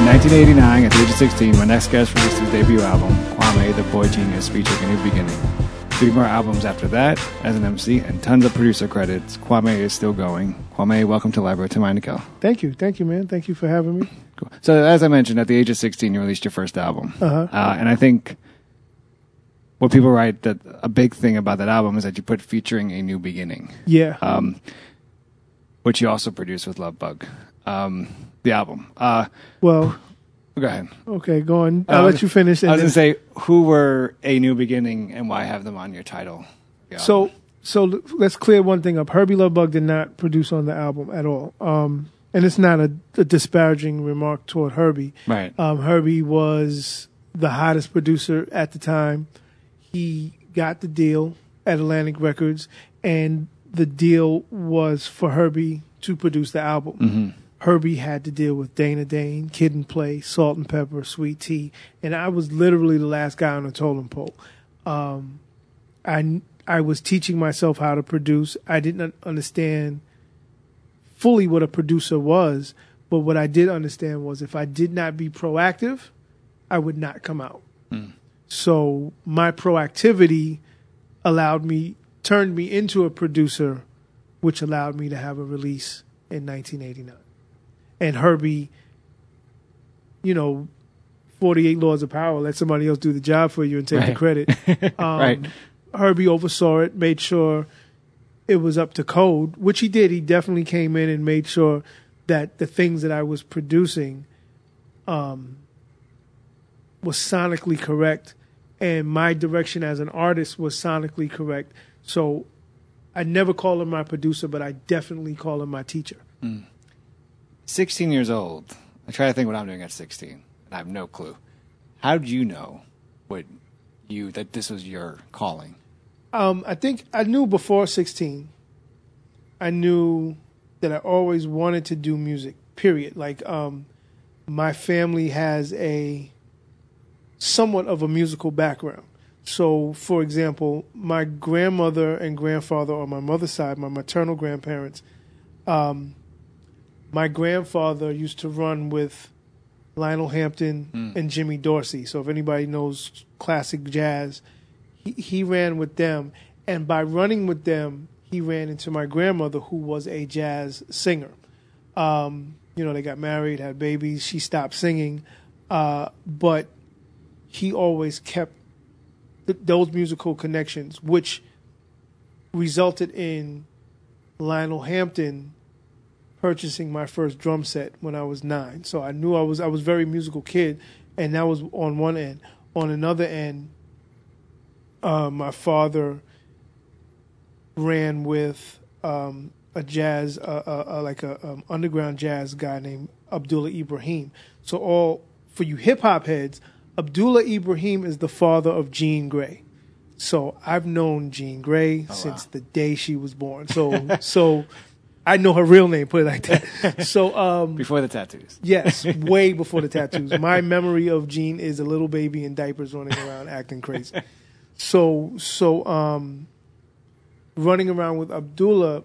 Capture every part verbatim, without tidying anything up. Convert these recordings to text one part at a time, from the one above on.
nineteen eighty-nine, at the age of sixteen, my next guest released his debut album, Kwame the Boy Genius, featuring A New Beginning. Three more albums after that as an M C and tons of producer credits. Kwame is still going. Kwame, welcome to Library to Minico. Thank you. Thank you, man. Thank you for having me. Cool. So as I mentioned, at the age of sixteen, you released your first album. Uh-huh. Uh, and I think what people write, that a big thing about that album is that you put featuring A New Beginning. Yeah. Um, which you also produced with Love Bug. Um, the album. Uh, well... Go ahead. Okay, go on. I'll uh, let you finish. I was going to say, who were A New Beginning and why have them on your title? So, so let's clear one thing up. Herbie Love Bug did not produce on the album at all. Um, and it's not a, a disparaging remark toward Herbie. Right. Um, Herbie was the hottest producer at the time. He got the deal at Atlantic Records, and the deal was for Herbie to produce the album. Mm-hmm. Herbie had to deal with Dana Dane, Kid and Play, Salt and Pepper, Sweet Tea, and I was literally the last guy on the totem pole. Um, I I was teaching myself how to produce. I didn't understand fully what a producer was, but what I did understand was if I did not be proactive, I would not come out. Mm. So my proactivity allowed me, turned me into a producer, which allowed me to have a release in nineteen eighty-nine. And Herbie, you know, forty-eight Laws of Power, let somebody else do the job for you and take right. the credit. Um, right. Herbie oversaw it, made sure it was up to code, which he did. He definitely came in and made sure that the things that I was producing um, was sonically correct, and my direction as an artist was sonically correct. So I never call him my producer, but I definitely call him my teacher. Mm. sixteen years old. I try to think what I'm doing at sixteen, and I have no clue. How did you know what you that this was your calling? Um, I think I knew before sixteen. I knew that I always wanted to do music, period. Like, um, my family has a somewhat of a musical background. So, for example, my grandmother and grandfather on my mother's side, my maternal grandparents, um, my grandfather used to run with Lionel Hampton mm. and Jimmy Dorsey. So if anybody knows classic jazz, he, he ran with them. And by running with them, he ran into my grandmother, who was a jazz singer. Um, you know, they got married, had babies. She stopped singing. Uh, but he always kept th- those musical connections, which resulted in Lionel Hampton purchasing my first drum set when I was nine. So I knew I was I was a very musical kid, and that was on one end. On another end, uh, my father ran with um, a jazz, uh, uh, uh, like a um, underground jazz guy named Abdullah Ibrahim. So all for you hip hop heads, Abdullah Ibrahim is the father of Jean Grey. So I've known Jean Grey oh, since wow. the day she was born. So so. I know her real name, put it like that. So um, before the tattoos. Yes, way before the tattoos. My memory of Jean is a little baby in diapers running around acting crazy. So so um, running around with Abdullah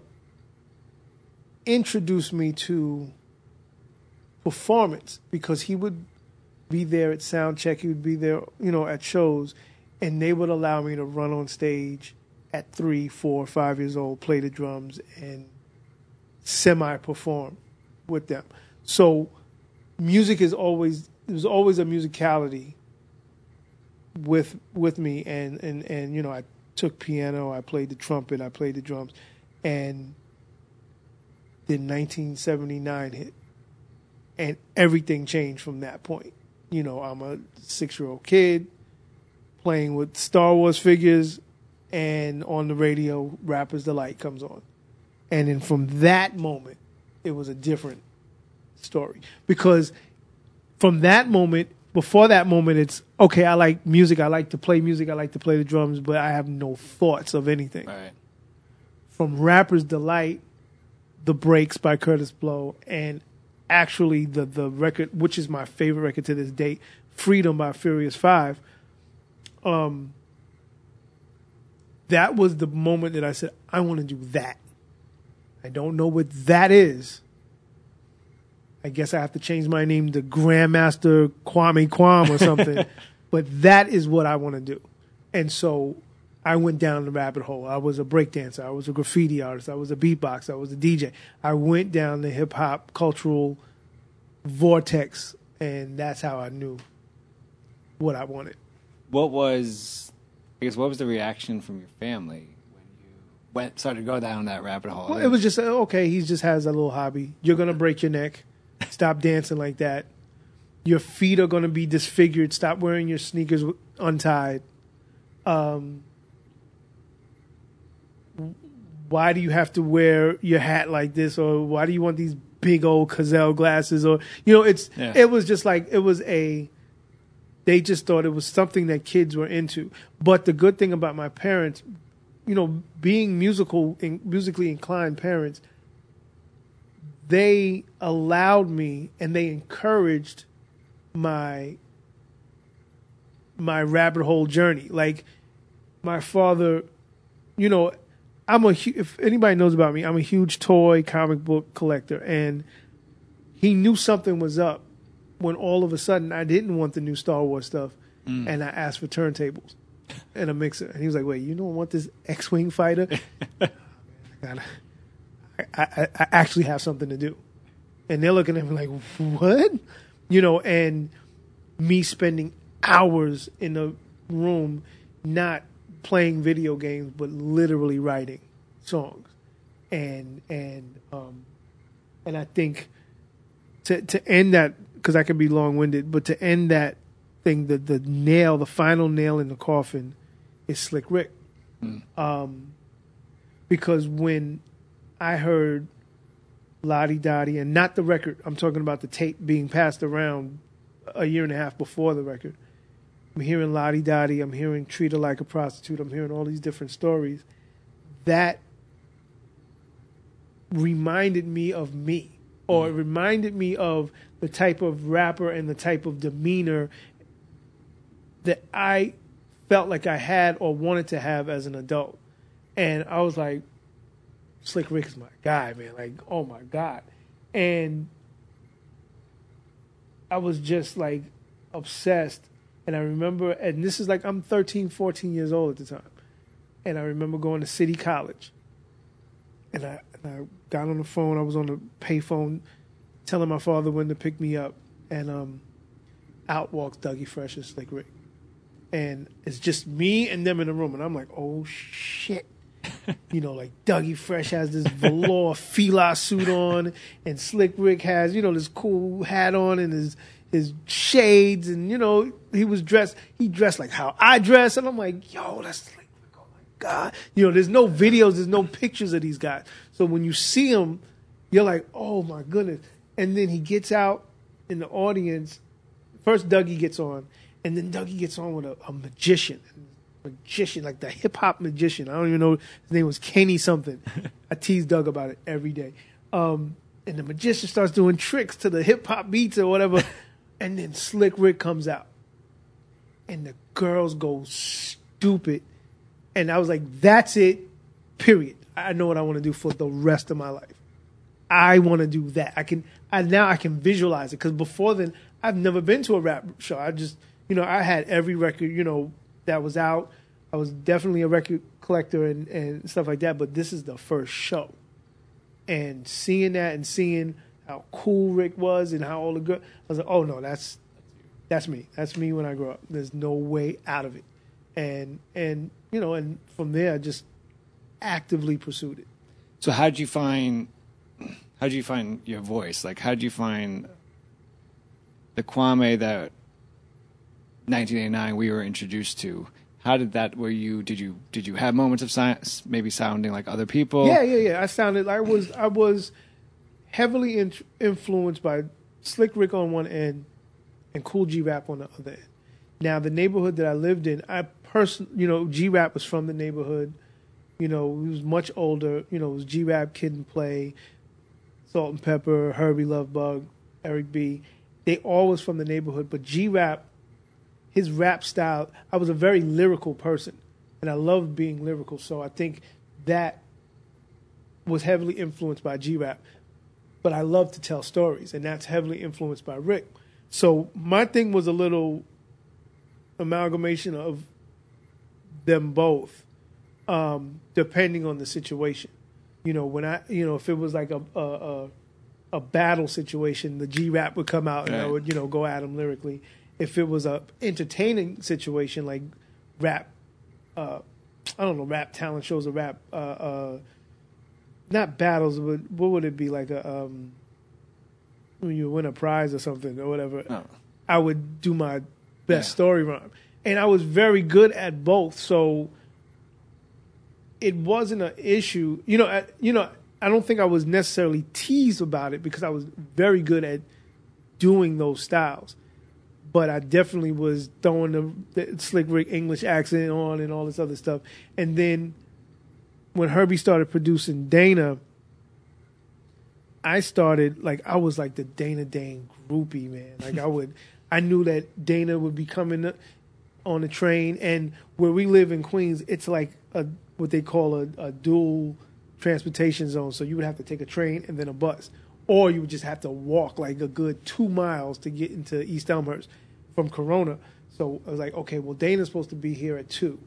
introduced me to performance, because he would be there at sound check, he would be there, you know, at shows, and they would allow me to run on stage at three, four, five years old, play the drums, and semi-perform with them. So music is always, there's always a musicality with with me, and, and, and you know, I took piano, I played the trumpet, I played the drums, and then nineteen seventy-nine hit, and everything changed from that point. You know, I'm a six-year-old kid playing with Star Wars figures, and on the radio, Rapper's Delight comes on. And then from that moment, it was a different story. Because from that moment, before that moment, it's, okay, I like music, I like to play music, I like to play the drums, but I have no thoughts of anything. Right. From Rapper's Delight, The Breaks by Curtis Blow, and actually the, the record, which is my favorite record to this date, Freedom by Furious Five, um, that was the moment that I said, I want to do that. I don't know what that is, I guess I have to change my name to Grandmaster Kwame Kwam or something. But that is what I want to do. And so I went down the rabbit hole. I was a breakdancer. I was a graffiti artist. I was a beatboxer. I was a D J. I went down the hip-hop cultural vortex, and that's how I knew what I wanted. What was, I guess, what was the reaction from your family when you went started to go down that rabbit hole? Well, it was just, okay, he just has a little hobby. You're going to break your neck. Stop dancing like that. Your feet are going to be disfigured. Stop wearing your sneakers untied. Um, why do you have to wear your hat like this? Or why do you want these big old Cazelle glasses? Or, you know, it's yeah. it was just like, it was a, they just thought it was something that kids were into. But the good thing about my parents, you know, being musical, musically inclined parents, they allowed me and they encouraged my my rabbit hole journey. Like, my father, you know, I'm a if anybody knows about me, I'm a huge toy comic book collector, and he knew something was up when all of a sudden I didn't want the new Star Wars stuff, mm. and I asked for turntables and a mixer, and he was like, "Wait, you don't want this X-wing fighter?" I gotta. I, I, I actually have something to do. And they're looking at me like, what? You know, and me spending hours in the room not playing video games, but literally writing songs. And and um, and I think to to end that, because I could be long-winded, but to end that thing, the, the nail, the final nail in the coffin is Slick Rick. Mm. Um, because when I heard Lottie Dottie, and not the record, I'm talking about the tape being passed around a year and a half before the record. I'm hearing Lottie Dottie, I'm hearing Treat Her Like a Prostitute, I'm hearing all these different stories. That reminded me of me, or it reminded me of the type of rapper and the type of demeanor that I felt like I had or wanted to have as an adult. And I was like, Slick Rick is my guy, man. Like, oh my God. And I was just like obsessed. And I remember, and this is like, I'm thirteen, fourteen years old at the time. And I remember going to City College. And I, and I got on the phone. I was on the payphone telling my father when to pick me up. And um, out walks Dougie Fresh and Slick Rick. And it's just me and them in the room. And I'm like, oh, shit. You know, like Dougie Fresh has this velour Fila suit on, and Slick Rick has, you know, this cool hat on and his his shades, and, you know, he was dressed, he dressed like how I dress, and I'm like, yo, that's Slick Rick, oh my God. You know, there's no videos, there's no pictures of these guys. So when you see him, you're like, oh my goodness. And then he gets out in the audience. First Dougie gets on, and then Dougie gets on with a, a magician. magician, like the hip-hop magician. I don't even know. His name was Kenny something. I tease Doug about it every day. Um, and the magician starts doing tricks to the hip-hop beats or whatever. And then Slick Rick comes out. And the girls go stupid. And I was like, that's it, period. I know what I want to do for the rest of my life. I want to do that. I can. I Now I can visualize it. Because before then, I've never been to a rap show. I just, you know, I had every record, you know, that was out. I was definitely a record collector and, and stuff like that, but this is the first show. And seeing that and seeing how cool Rick was and how all the girls, I was like, oh no, that's that's me. That's me when I grow up. There's no way out of it. And, and you know, and from there, I just actively pursued it. So how'd you find, how'd you find your voice? Like, how'd you find the Kwame that nineteen eighty-nine we were introduced to? How did that, were you, did you, did you have moments of si- maybe sounding like other people? Yeah, yeah, yeah. I sounded, I was, I was heavily in, influenced by Slick Rick on one end and Kool G Rap on the other end. Now, the neighborhood that I lived in, I person, you know, G Rap was from the neighborhood. You know, he was much older. You know, it was G Rap, Kid and Play, Salt and Pepper, Herbie Love Bug, Eric B. They all was from the neighborhood, but G Rap, his rap style, I was a very lyrical person, and I loved being lyrical, so I think that was heavily influenced by G-Rap. but I love to tell stories, and that's heavily influenced by Rick. So my thing was a little amalgamation of them both, um, depending on the situation. You know, when I, you know, if it was like a a, a, a battle situation, the G-Rap would come out and right. I would, you know, go at him lyrically. If it was a entertaining situation like rap, uh, I don't know, rap talent shows or rap, uh, uh, not battles, but what would it be like a um, when you win a prize or something or whatever? Oh. I would do my best yeah. story rhyme, and I was very good at both, so it wasn't an issue. You know, I, you know, I don't think I was necessarily teased about it because I was very good at doing those styles. But I definitely was throwing the, the Slick Rick English accent on and all this other stuff. And then when Herbie started producing Dana, I started, like, I was like the Dana Dane groupie, man. Like, I would, I knew that Dana would be coming on the train. And where we live in Queens, it's like a what they call a, a dual transportation zone. So you would have to take a train and then a bus. Or you would just have to walk like a good two miles to get into East Elmhurst from Corona. So I was like, okay, well, Dana's supposed to be here at two.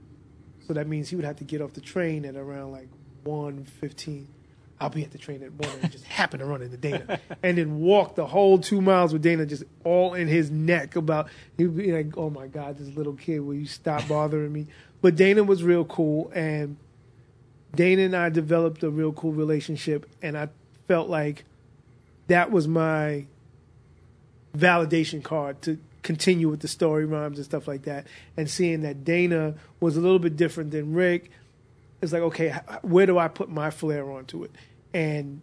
So that means he would have to get off the train at around like one fifteen. I'll be at the train at one and just happen to run into Dana. And then walk the whole two miles with Dana just all in his neck about, he'd be like, oh my God, this little kid, will you stop bothering me? But Dana was real cool, and Dana and I developed a real cool relationship, and I felt like that was my validation card to continue with the story rhymes and stuff like that. And seeing that Dana was a little bit different than Rick, it's like, okay, where do I put my flair onto it? And,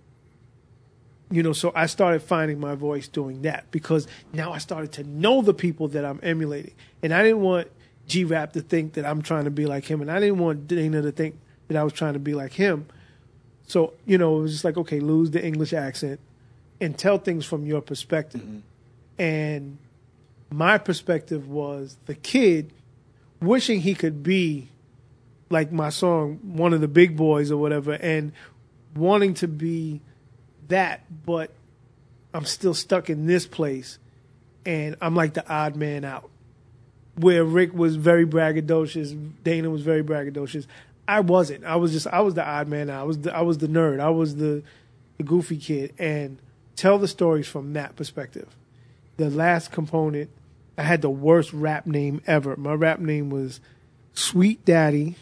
you know, so I started finding my voice doing that because now I started to know the people that I'm emulating. And I didn't want G-Rap to think that I'm trying to be like him, and I didn't want Dana to think that I was trying to be like him. So, you know, it was just like, okay, lose the English accent and tell things from your perspective. Mm-hmm. And my perspective was the kid wishing he could be like my song, One of the Big Boys or whatever, and wanting to be that, but I'm still stuck in this place, and I'm like the odd man out. Where Rick was very braggadocious, Dana was very braggadocious. I wasn't. I was just, I was the odd man out. I was the, I was the nerd. I was the, the goofy kid, and tell the stories from that perspective. The last component, I had the worst rap name ever. My rap name was Sweet Daddy,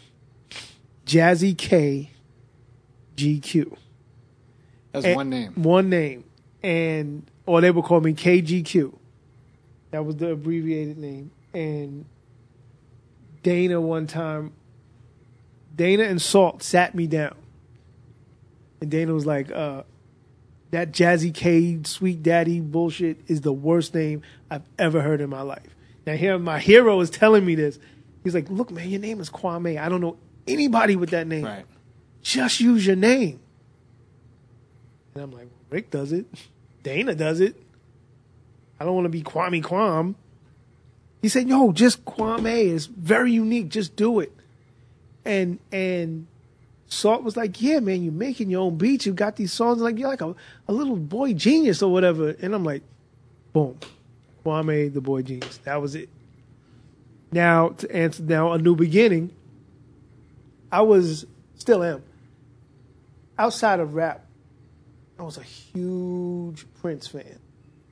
Jazzy K, G Q. That's and one name. One name. And, or they would call me K G Q. That was the abbreviated name. And Dana one time, Dana and Salt sat me down. And Dana was like, uh, that Jazzy K, Sweet Daddy bullshit is the worst name I've ever heard in my life. Now here, my hero is telling me this. He's like, look, man, your name is Kwame. I don't know anybody with that name. Right. Just use your name. And I'm like, Rick does it. Dana does it. I don't want to be Kwame Kwam. He said, yo, just Kwame. It's very unique. Just do it. And and Salt was like, yeah, man, you're making your own beats. You got these songs. Like, you're like a, a little boy genius or whatever. And I'm like, boom. Kwame, the boy genius. That was it. Now, to answer now, A New Beginning, I was, still am, outside of rap, I was a huge Prince fan.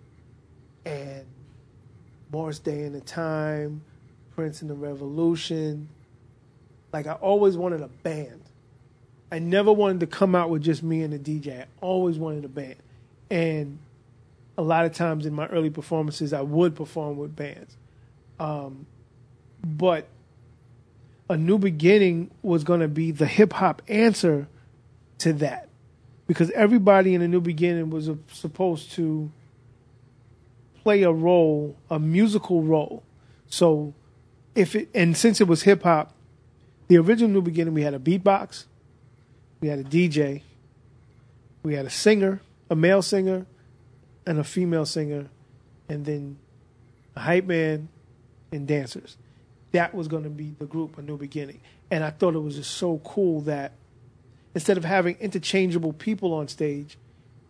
And Morris Day and the Time, Prince and the Revolution. Like, I always wanted a band. I never wanted to come out with just me and the D J. I always wanted a band. And a lot of times in my early performances, I would perform with bands. Um, but A New Beginning was going to be the hip-hop answer to that. Because everybody in A New Beginning was a, supposed to play a role, a musical role. So if it, and since it was hip hop, the original New Beginning, we had a beatbox, we had a D J, we had a singer, a male singer, and a female singer, and then a hype man and dancers. That was going to be the group, A New Beginning. And I thought it was just so cool that instead of having interchangeable people on stage,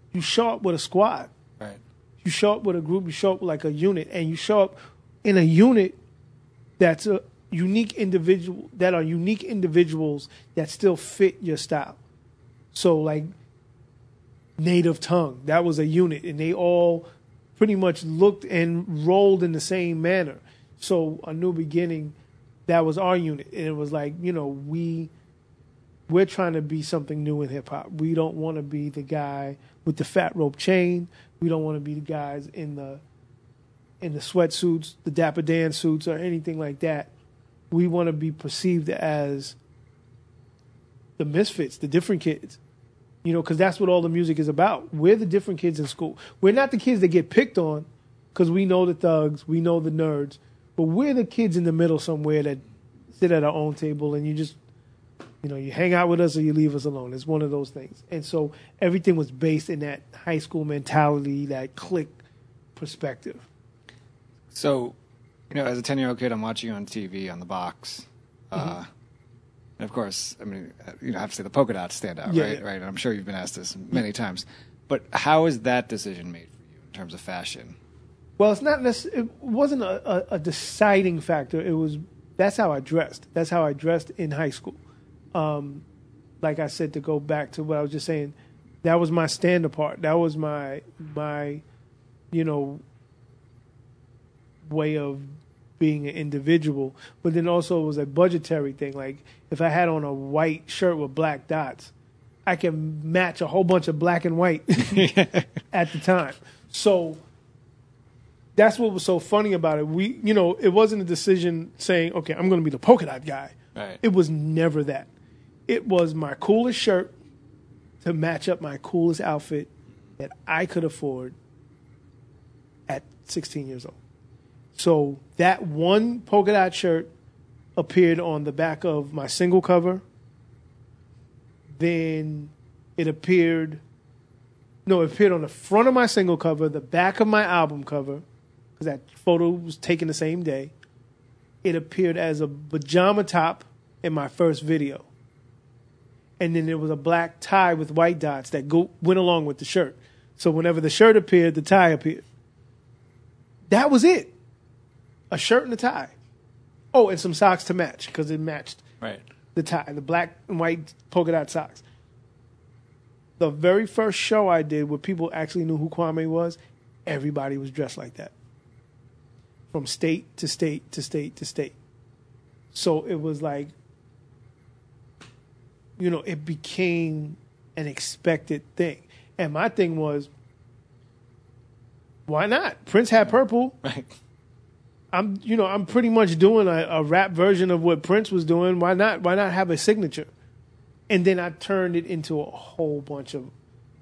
you show up with a squad. Right. You show up with a group. You show up like a unit, and you show up in a unit that's a unique individual. That are unique individuals that still fit your style. So like Native Tongue, that was a unit, and they all pretty much looked and rolled in the same manner. So A New Beginning, that was our unit, and it was like, you know, we we're trying to be something new in hip hop. We don't want to be the guy with the fat rope chain. We don't want to be the guys in the in the sweatsuits, the Dapper Dan suits, or anything like that. We want to be perceived as the misfits, the different kids. You know, because that's what all the music is about. We're the different kids in school. We're not the kids that get picked on because we know the thugs, we know the nerds, but we're the kids in the middle somewhere that sit at our own table and you just, you know, you hang out with us or you leave us alone. It's one of those things. And so everything was based in that high school mentality, that clique perspective. So, you know, as a ten-year-old kid, I'm watching you on T V on the box. Mm-hmm. Uh, and of course, I mean, you know, I have to say the polka dots stand out, Yeah, right? yeah. Right. And I'm sure you've been asked this many times. But how is that decision made for you in terms of fashion? Well, it's not necess- it wasn't a, a, a deciding factor. It was that's how I dressed. That's how I dressed in high school. Um, like I said, to go back to what I was just saying, that was my stand apart. That was my my, you know, way of being an individual. But then also it was a budgetary thing. Like if I had on a white shirt with black dots, I can match a whole bunch of black and white at the time. So that's what was so funny about it. We, you know, it wasn't a decision saying, okay, I'm going to be the polka dot guy. Right. It was never that. It was my coolest shirt to match up my coolest outfit that I could afford at sixteen years old. So that one polka dot shirt appeared on the back of my single cover. Then it appeared, no, it appeared on the front of my single cover, the back of my album cover, because that photo was taken the same day. It appeared as a pajama top in my first video. And then there was a black tie with white dots that go, went along with the shirt. So whenever the shirt appeared, the tie appeared. That was it. A shirt and a tie. Oh, and some socks to match because it matched Right. the tie, the black and white polka dot socks. The very first show I did where people actually knew who Kwame was, everybody was dressed like that. From state to state to state to state. So it was like, you know, it became an expected thing. And my thing was, why not? Prince had purple. Right. I'm, you know, I'm pretty much doing a, a rap version of what Prince was doing. Why not? Why not have a signature? And then I turned it into a whole bunch of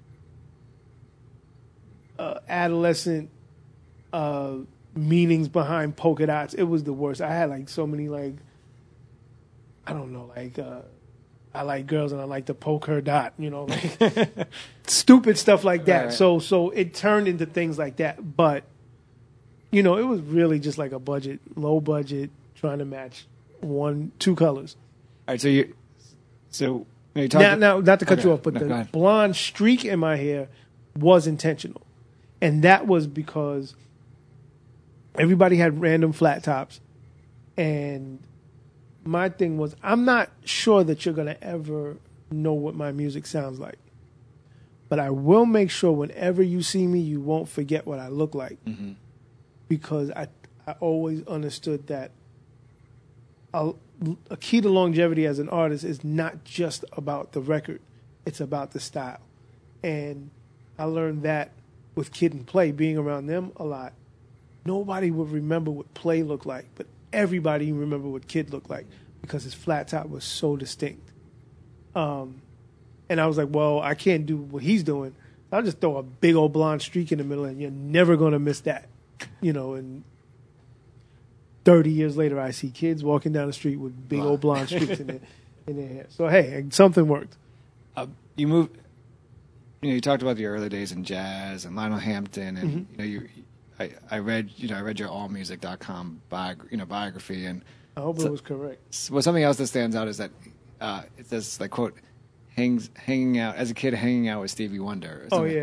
uh, adolescent uh, meanings behind polka dots. It was the worst. I had like so many like, I don't know, like uh, I like girls and I like to poke her dot. You know, like stupid stuff like that. Right. So so it turned into things like that, but. You know, it was really just like a budget, low budget, trying to match one, two colors. All right. So you, so you, know, you talked. Now, now, not to cut Okay. you off, but No, go the ahead. blonde streak in my hair was intentional. And that was because everybody had random flat tops. And my thing was, I'm not sure that you're going to ever know what my music sounds like. But I will make sure whenever you see me, you won't forget what I look like. Mm-hmm. Because I I always understood that a, a key to longevity as an artist is not just about the record. It's about the style. And I learned that with Kid and Play, being around them a lot. Nobody would remember what Play looked like, but everybody remember what Kid looked like because his flat top was so distinct. Um, and I was like, well, I can't do what he's doing. I'll just throw a big old blonde streak in the middle and you're never going to miss that. You know, and thirty years later, I see kids walking down the street with big old blonde streaks in their, in their hair. So, hey, something worked. Uh, you moved. You know, you talked about your early days in jazz and Lionel Hampton, and Mm-hmm. you know, you. I, I read, you know, I read your all music dot com biog- you know, biography, and I hope so, it was correct. well, something else that stands out is that uh, it says, like, quote, hangs hanging out as a kid, hanging out with Stevie Wonder. or Oh, something. yeah.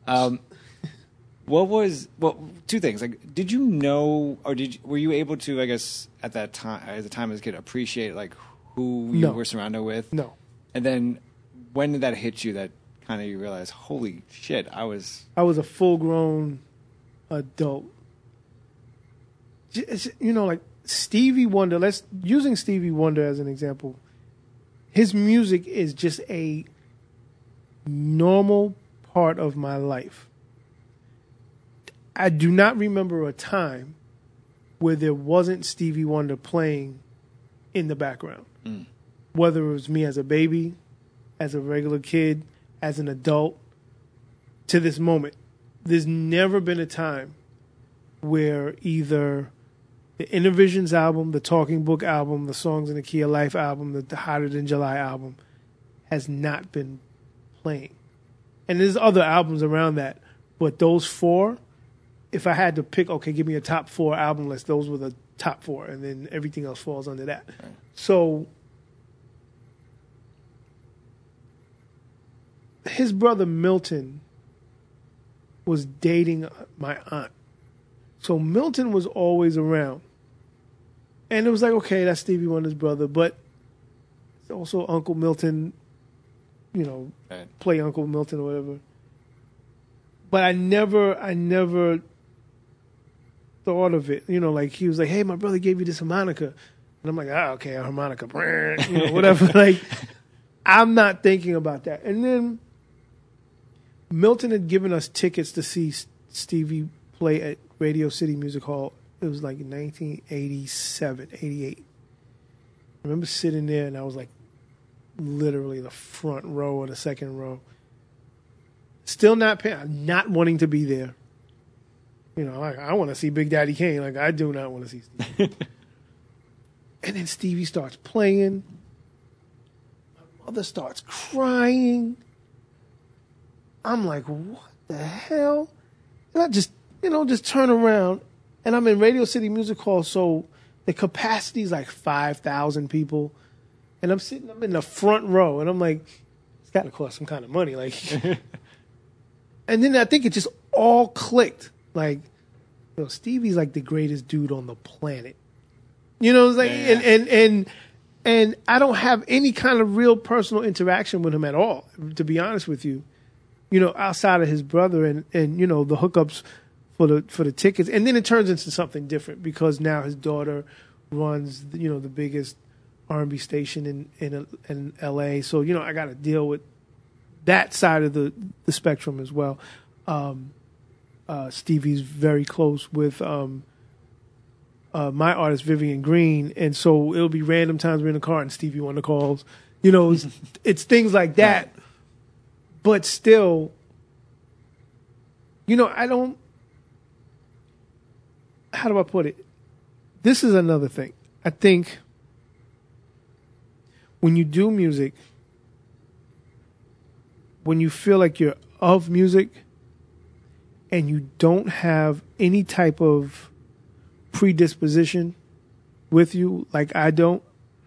Um, what was well? Two things. Like, did you know, or did you, were you able to? I guess at that time, as a time as a kid, appreciate like who you No. were surrounded with. No. And then, when did that hit you? That kind of you realize, holy shit, I was. I was a full grown adult. Just, you know, like Stevie Wonder. Let's using Stevie Wonder as an example. His music is just a normal part of my life. I do not remember a time where there wasn't Stevie Wonder playing in the background. Mm. Whether it was me as a baby, as a regular kid, as an adult, to this moment. There's never been a time where either the Innervisions album, the Talking Book album, the Songs in the Key of Life album, the, the Hotter Than July album has not been playing. And there's other albums around that, but those four, if I had to pick, okay, give me a top four album list, those were the top four, and then everything else falls under that. Right. So his brother Milton was dating my aunt. So Milton was always around. And it was like, okay, that's Stevie Wonder's brother, but it's also Uncle Milton, you know, right. Play Uncle Milton or whatever. But I never, I never thought of it. You know, like he was like, hey, my brother gave you this harmonica. And I'm like, ah, okay, a harmonica, you know, whatever. Like, I'm not thinking about that. And then Milton had given us tickets to see Stevie play at Radio City Music Hall. It was like nineteen eighty-seven, eighty-eight. I remember sitting there and I was like literally the front row or the second row. Still not paying, not wanting to be there. You know, I, I want to see Big Daddy Kane. Like, I do not want to see Stevie. And then Stevie starts playing. My mother starts crying. I'm like, what the hell? And I just, you know, just turn around. And I'm in Radio City Music Hall, so the capacity is like five thousand people. And I'm sitting, I'm in the front row, and I'm like, it's got to cost some kind of money. Like, and then I think it just all clicked. Like, you know, Stevie's like the greatest dude on the planet. You know, it's like, yeah, yeah. and and and and I don't have any kind of real personal interaction with him at all, to be honest with you. You know, outside of his brother and and you know the hookups for the for the tickets, and then it turns into something different because now his daughter runs, you know, the biggest R and B station in in, in L A. So you know, I got to deal with that side of the the spectrum as well. Um, uh, Stevie's very close with um, uh, my artist Vivian Green, and so it'll be random times we're in the car and Stevie Wonder calls. You know, it's, it's things like that. But still, you know, I don't. How do I put it? This is another thing. I think when you do music, when you feel like you're of music and you don't have any type of predisposition with you, like I don't,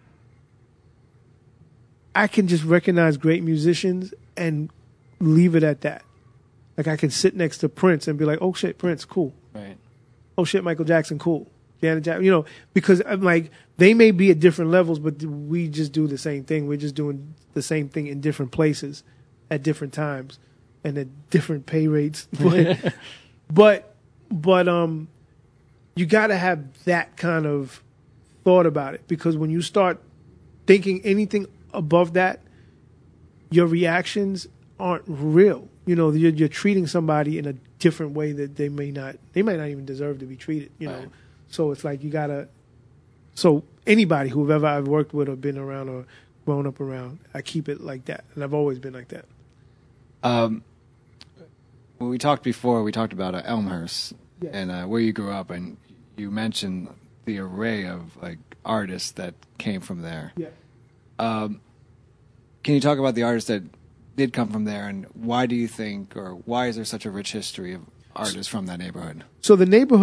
I can just recognize great musicians and leave it at that. Like I can sit next to Prince and be like, oh shit, Prince, cool. Right. Oh shit, Michael Jackson, cool. Janet Jackson, you know, because I'm like, they may be at different levels, but we just do the same thing. We're just doing the same thing in different places at different times and at different pay rates. But, but, but, um, you got to have that kind of thought about it, because when you start thinking anything above that, your reactions aren't real. You know, you're, you're treating somebody in a different way that they may not, they might not even deserve to be treated, you know. Right. So it's like you got to, so anybody whoever I've worked with or been around or grown up around, I keep it like that. And I've always been like that. Um, when we talked before, we talked about uh, Elmhurst yeah. and uh, where you grew up, and you mentioned the array of like artists that came from there. Yeah. Um, can you talk about the artists that did come from there, and why do you think, or why is there such a rich history of artists from that neighborhood? So the neighborhood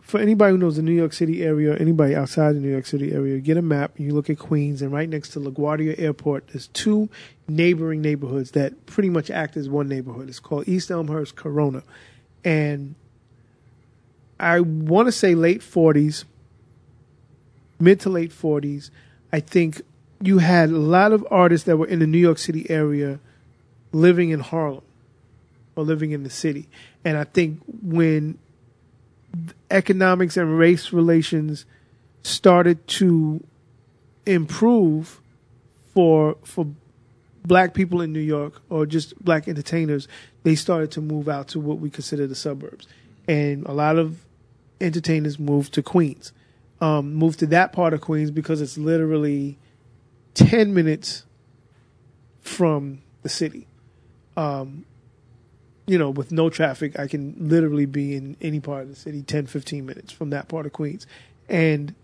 for anybody who knows the New York City area, or anybody outside the New York City area, get a map and you look at Queens, and right next to LaGuardia Airport, there's two neighboring neighborhoods that pretty much act as one neighborhood. It's called East Elmhurst, Corona. And I want to say late forties, mid to late forties, I think you had a lot of artists that were in the New York City area living in Harlem or living in the city. And I think when economics and race relations started to improve for for black people in New York, or just black entertainers, they started to move out to what we consider the suburbs. And a lot of entertainers moved to Queens, um, moved to that part of Queens because it's literally ten minutes from the city. Um, you know, with no traffic, I can literally be in any part of the city ten, fifteen minutes from that part of Queens. And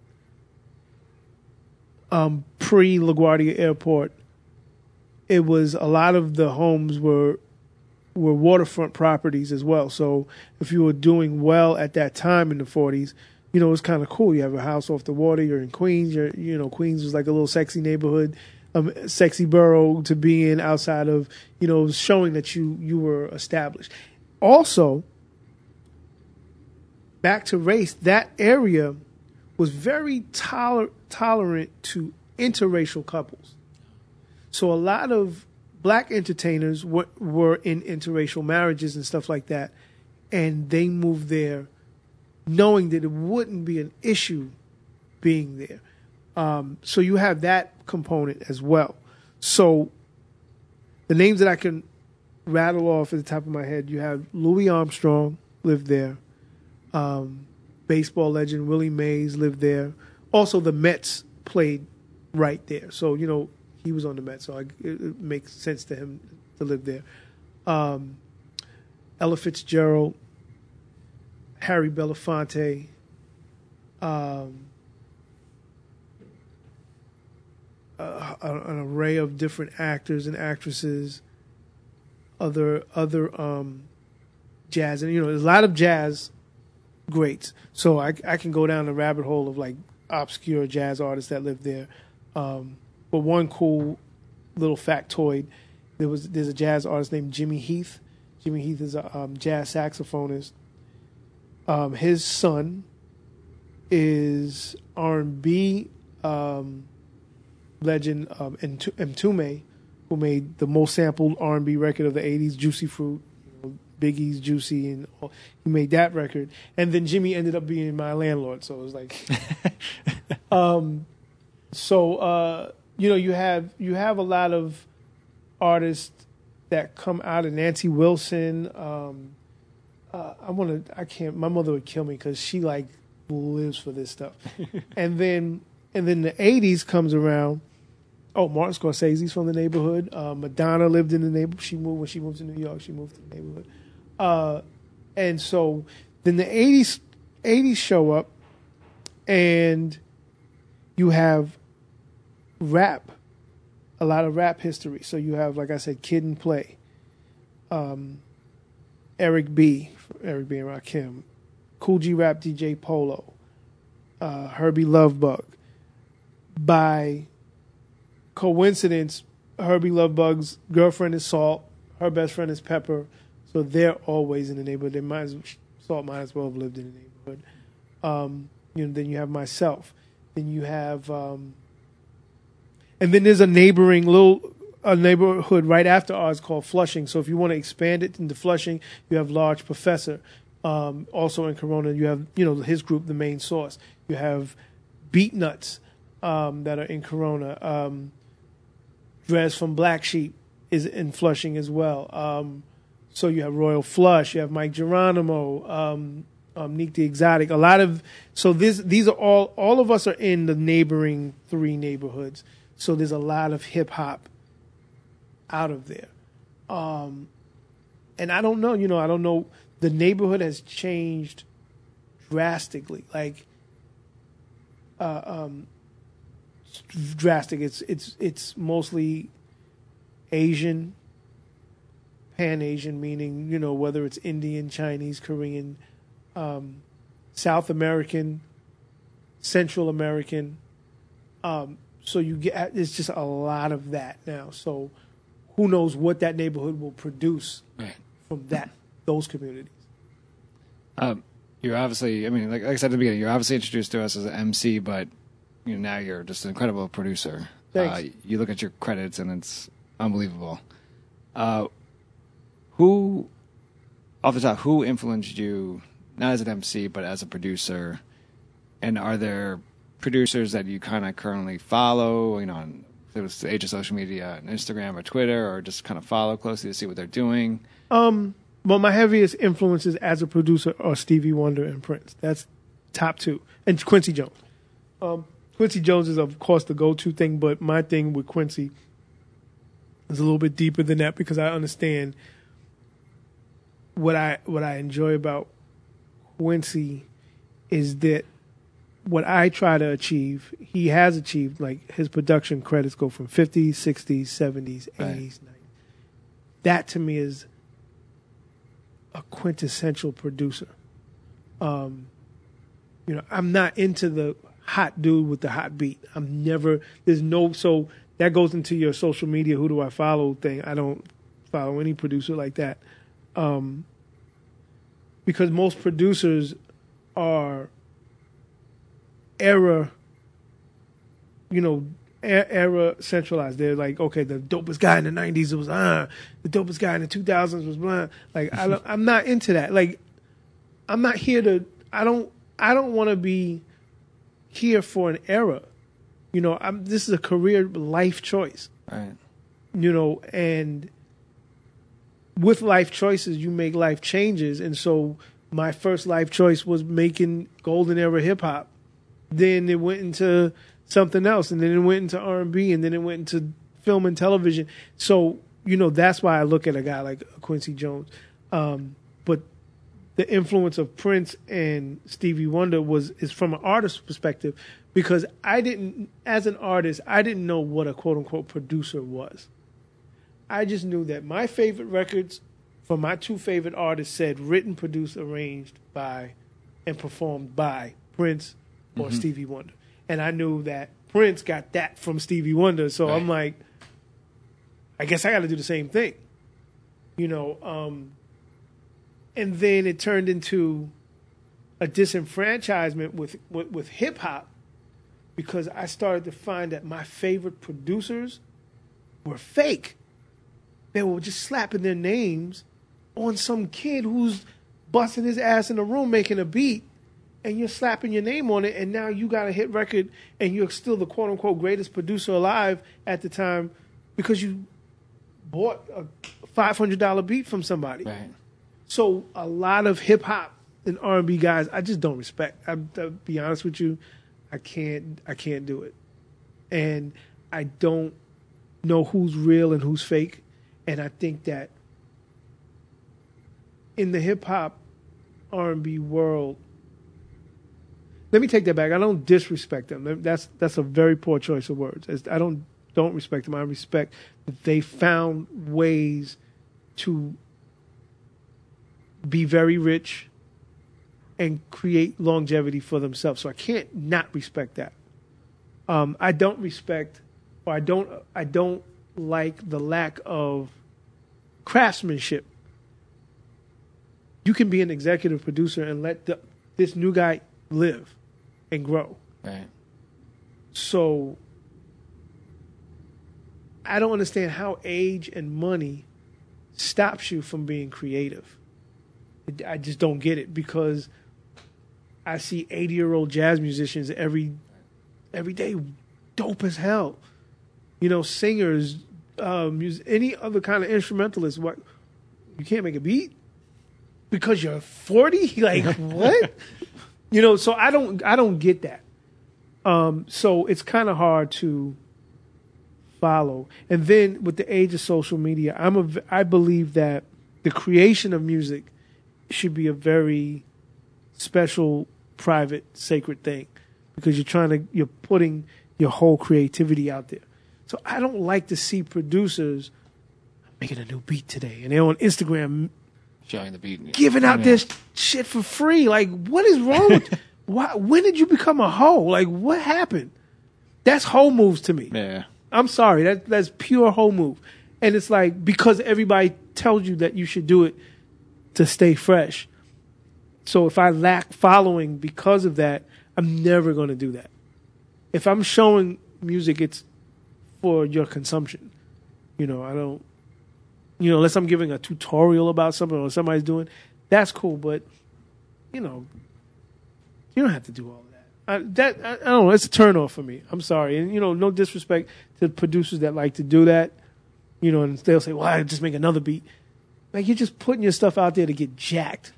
um, pre-LaGuardia Airport, it was a lot of the homes were were waterfront properties as well. So if you were doing well at that time in the forties, you know, it was kind of cool. You have a house off the water, you're in Queens, you're, you know, Queens was like a little sexy neighborhood, a sexy borough to be in outside of, you know, showing that you, you were established. Also, back to race, that area was very toler- tolerant to interracial couples. So a lot of black entertainers were, were in interracial marriages and stuff like that, and they moved there knowing that it wouldn't be an issue being there. Um, so you have that component as well. So the names that I can rattle off at the top of my head, you have Louis Armstrong lived there. Um, baseball legend Willie Mays lived there. Also, the Mets played right there. So, you know, he was on the Mets, so I, it, it makes sense to him to live there. Um, Ella Fitzgerald, Harry Belafonte, um, uh, an array of different actors and actresses, other other um, jazz, and you know, there's a lot of jazz greats. So I, I can go down the rabbit hole of like obscure jazz artists that live there. Um, but one cool little factoid: there was there's a jazz artist named Jimmy Heath. Jimmy Heath is a um, jazz saxophonist. Um, his son is R and B um, legend um, Mtume, who made the most sampled R and B record of the eighties, Juicy Fruit, you know, Biggie's Juicy, and all. He made that record. And then Jimmy ended up being my landlord, so it was like, um, so uh, you know, you have you have a lot of artists that come out of Nancy Wilson. Um, Uh, I want to. I can't. My mother would kill me because she like lives for this stuff. and then, and then the eighties comes around. Oh, Martin Scorsese's from the neighborhood. Uh, Madonna lived in the neighborhood. She moved when she moved to New York. She moved to the neighborhood. Uh, and so then the eighties, eighties show up, and you have rap, a lot of rap history. So you have, like I said, Kid and Play. Um, Eric B, Eric B and Rakim, Cool G Rap D J Polo, uh, Herbie Lovebug. By coincidence, Herbie Lovebug's girlfriend is Salt, her best friend is Pepper, so they're always in the neighborhood. They might as, Salt might as well have lived in the neighborhood. Um, you know, then you have myself. Then you have, um, and then there's a neighboring little. A neighborhood right after ours called Flushing. So if you want to expand it into Flushing, you have Large Professor. Um, also in Corona, you have, you know, his group, The Main Source. You have Beat Nuts um, that are in Corona. Um, Drez from Black Sheep is in Flushing as well. Um, so you have Royal Flush. You have Mike Geronimo, um, um, Neek the Exotic. A lot of so this these are all all of us are in the neighboring three neighborhoods. So there's a lot of hip hop out of there. Um, and I don't know, you know, I don't know. The neighborhood has changed drastically. Like, uh, um, drastic. It's, it's, it's mostly Asian, Pan-Asian, meaning, you know, whether it's Indian, Chinese, Korean, um, South American, Central American. Um, so you get it's just a lot of that now. So who knows what that neighborhood will produce right. from that those communities. Um, you're obviously, I mean, like, like I said at the beginning, you're obviously introduced to us as an M C, but you know, now you're just an incredible producer. Thanks. Uh, you look at your credits and it's unbelievable. Uh, who, off the top, who influenced you, not as an M C, but as a producer? And are there producers that you kind of currently follow, you know, on if it was the age of social media, on Instagram or Twitter, or just kind of follow closely to see what they're doing? Um, well, my heaviest influences as a producer are Stevie Wonder and Prince. That's top two. And Quincy Jones. Um, Quincy Jones is, of course, the go-to thing, but my thing with Quincy is a little bit deeper than that because I understand what I what I enjoy about Quincy is that what I try to achieve, he has achieved. Like, his production credits go from fifties, sixties, seventies, eighties, nineties. That, to me, is a quintessential producer. Um, you know, I'm not into the hot dude with the hot beat. I'm never, there's no, so that goes into your social media, who do I follow thing. I don't follow any producer like that. Um, because most producers are era, you know, era centralized. They're like, okay, the dopest guy in the nineties was uh, the dopest guy in the two thousands was blah. Like, I don't, I'm not into that. Like, I'm not here to. I don't. I don't want to be here for an era. You know, I'm. This is a career life choice. Right. You know, and with life choices, you make life changes. And so, my first life choice was making golden era hip hop. Then it went into something else, and then it went into R and B, and then it went into film and television. So, you know, that's why I look at a guy like Quincy Jones. Um, but the influence of Prince and Stevie Wonder was is from an artist's perspective, because I didn't, as an artist, I didn't know what a quote-unquote producer was. I just knew that my favorite records from my two favorite artists said written, produced, arranged by, and performed by Prince or mm-hmm. Stevie Wonder. And I knew that Prince got that from Stevie Wonder. So right. I'm like, I guess I got to do the same thing. You know, um, and then it turned into a disenfranchisement with, with, with hip-hop, because I started to find that my favorite producers were fake. They were just slapping their names on some kid who's busting his ass in the room making a beat, and you're slapping your name on it, and now you got a hit record, and you're still the quote-unquote greatest producer alive at the time because you bought a five hundred dollars beat from somebody. Right. So a lot of hip-hop and R and B guys, I just don't respect. I, I'll be honest with you, I can't, I can't do it. And I don't know who's real and who's fake, and I think that in the hip-hop R and B world, let me take that back. I don't disrespect them. That's that's a very poor choice of words. I don't don't respect them. I respect that they found ways to be very rich and create longevity for themselves. So I can't not respect that. Um, I don't respect, or I don't I don't like the lack of craftsmanship. You can be an executive producer and let the, this new guy live and grow. Right. So I don't understand how age and money stops you from being creative. I just don't get it, because I see eighty-year-old jazz musicians every every day, dope as hell. You know, singers, uh, mus- any other kind of instrumentalist. What, you can't make a beat because you're forty? Like, what? You know, so I don't I don't get that. Um, so it's kind of hard to follow. And then with the age of social media, I'm a I believe that the creation of music should be a very special, private, sacred thing, because you're trying to you're putting your whole creativity out there. So I don't like to see producers making a new beat today and they're on Instagram showing the beat, giving out yeah. this shit for free. Like, what is wrong with why? When did you become a hoe? Like, what happened? That's hoe moves to me. Yeah, I'm sorry. That that's pure hoe move, and it's like because everybody tells you that you should do it to stay fresh. So if I lack following because of that, I'm never going to do that. If I'm showing music, it's for your consumption. You know, I don't. You know, unless I'm giving a tutorial about something or somebody's doing, that's cool. But you know, you don't have to do all of that. I, that I, I don't know. It's a turnoff for me. I'm sorry, and you know, no disrespect to the producers that like to do that. You know, and they'll say, "Well, I just make another beat." Like you're just putting your stuff out there to get jacked,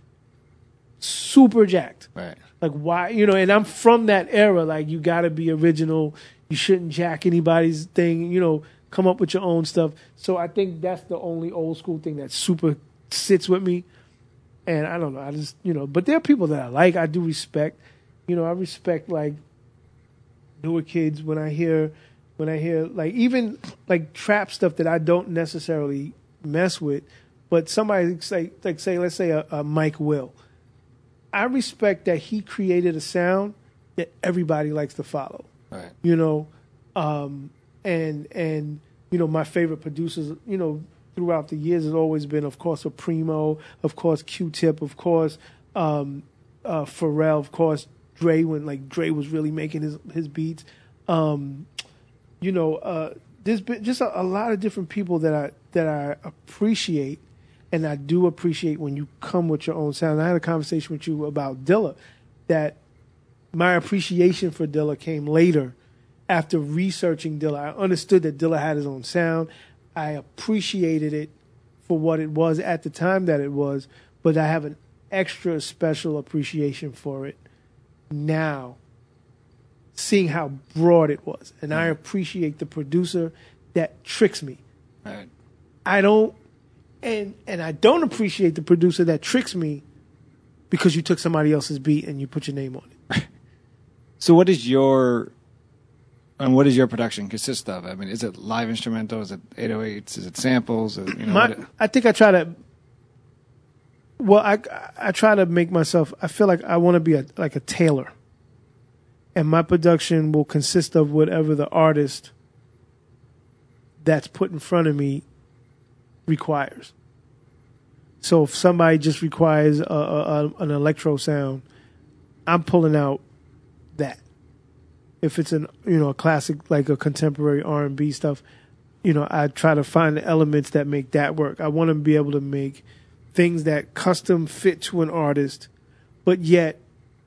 super jacked. Right. Like why? You know, and I'm from that era. Like you got to be original. You shouldn't jack anybody's thing. You know. Come up with your own stuff. So I think that's the only old school thing that super sits with me. And I don't know. I just, you know, but there are people that I like. I do respect. You know, I respect like newer kids when I hear, when I hear like even like trap stuff that I don't necessarily mess with. But somebody say, like say, let's say a, a Mike Will. I respect that he created a sound that everybody likes to follow. Right. You know, um, And and you know my favorite producers, you know, throughout the years has always been, of course, a Primo, of course, Q-Tip, of course, um, uh, Pharrell, of course, Dre when like Dre was really making his his beats. Um, you know, uh, there's been just a, a lot of different people that I that I appreciate, and I do appreciate when you come with your own sound. I had a conversation with you about Dilla, that my appreciation for Dilla came later. After researching Dilla, I understood that Dilla had his own sound. I appreciated it for what it was at the time that it was, but I have an extra special appreciation for it now, seeing how broad it was. And I appreciate the producer that tricks me. Right. I don't, and and I don't appreciate the producer that tricks me because you took somebody else's beat and you put your name on it. So what is your... And what does your production consist of? I mean, is it live instrumental? Is it eight oh eights? Is it samples? Is it, you know, My, it, I think I try to. Well, I I try to make myself. I feel like I want to be a like a tailor, and my production will consist of whatever the artist that's put in front of me requires. So if somebody just requires a, a, a, an electro sound, I'm pulling out that. If it's an you know a classic like a contemporary R and B stuff, you know I try to find the elements that make that work. I want to be able to make things that custom fit to an artist, but yet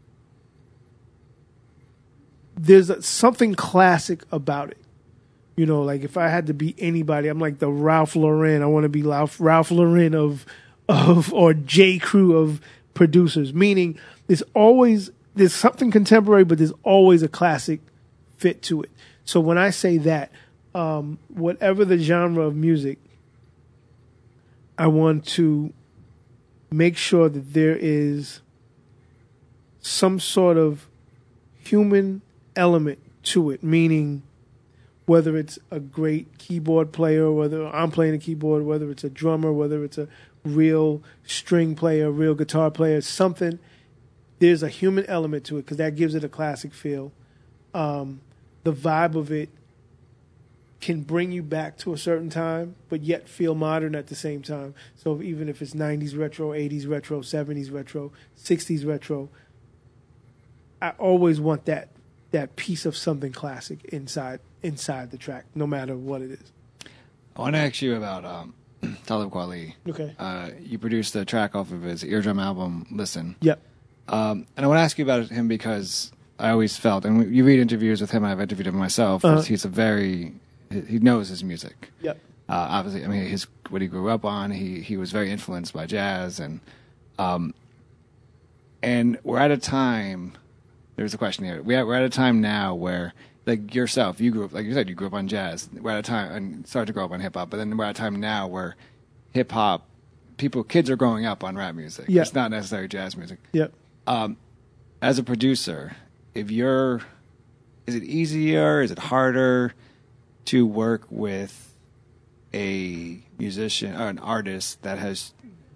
there's a, something classic about it. You know, like if I had to be anybody, I'm like the Ralph Lauren. I want to be Ralph, Ralph Lauren of of or J. Crew of producers. Meaning, there's always there's something contemporary, but there's always a classic fit to it. So when I say that, um, whatever the genre of music, I want to make sure that there is some sort of human element to it, meaning whether it's a great keyboard player, whether I'm playing a keyboard, whether it's a drummer, whether it's a real string player, real guitar player, something. There's a human element to it because that gives it a classic feel. Um, the vibe of it can bring you back to a certain time, but yet feel modern at the same time. So even if it's nineties retro, eighties retro, seventies retro, sixties retro, I always want that that piece of something classic inside inside the track, no matter what it is. I want to ask you about um, Talib Kweli. Okay. Uh, you produced a track off of his Eardrum album, Listen. Yep. Um, and I want to ask you about him because I always felt, and you read interviews with him, I've interviewed him myself, uh-huh. he's a very, he knows his music. Yep. Uh, obviously, I mean, his what he grew up on, he he was very influenced by jazz, and um, and we're at a time. There's a question here. We we're at a time now where, like yourself, you grew up, like you said, you grew up on jazz. We're at a time and started to grow up on hip hop, but then we're at a time now where hip hop, people, kids are growing up on rap music. Yep. It's not necessarily jazz music. Yep. Um, as a producer, if you're, is it easier? Is it harder to work with a musician or an artist that has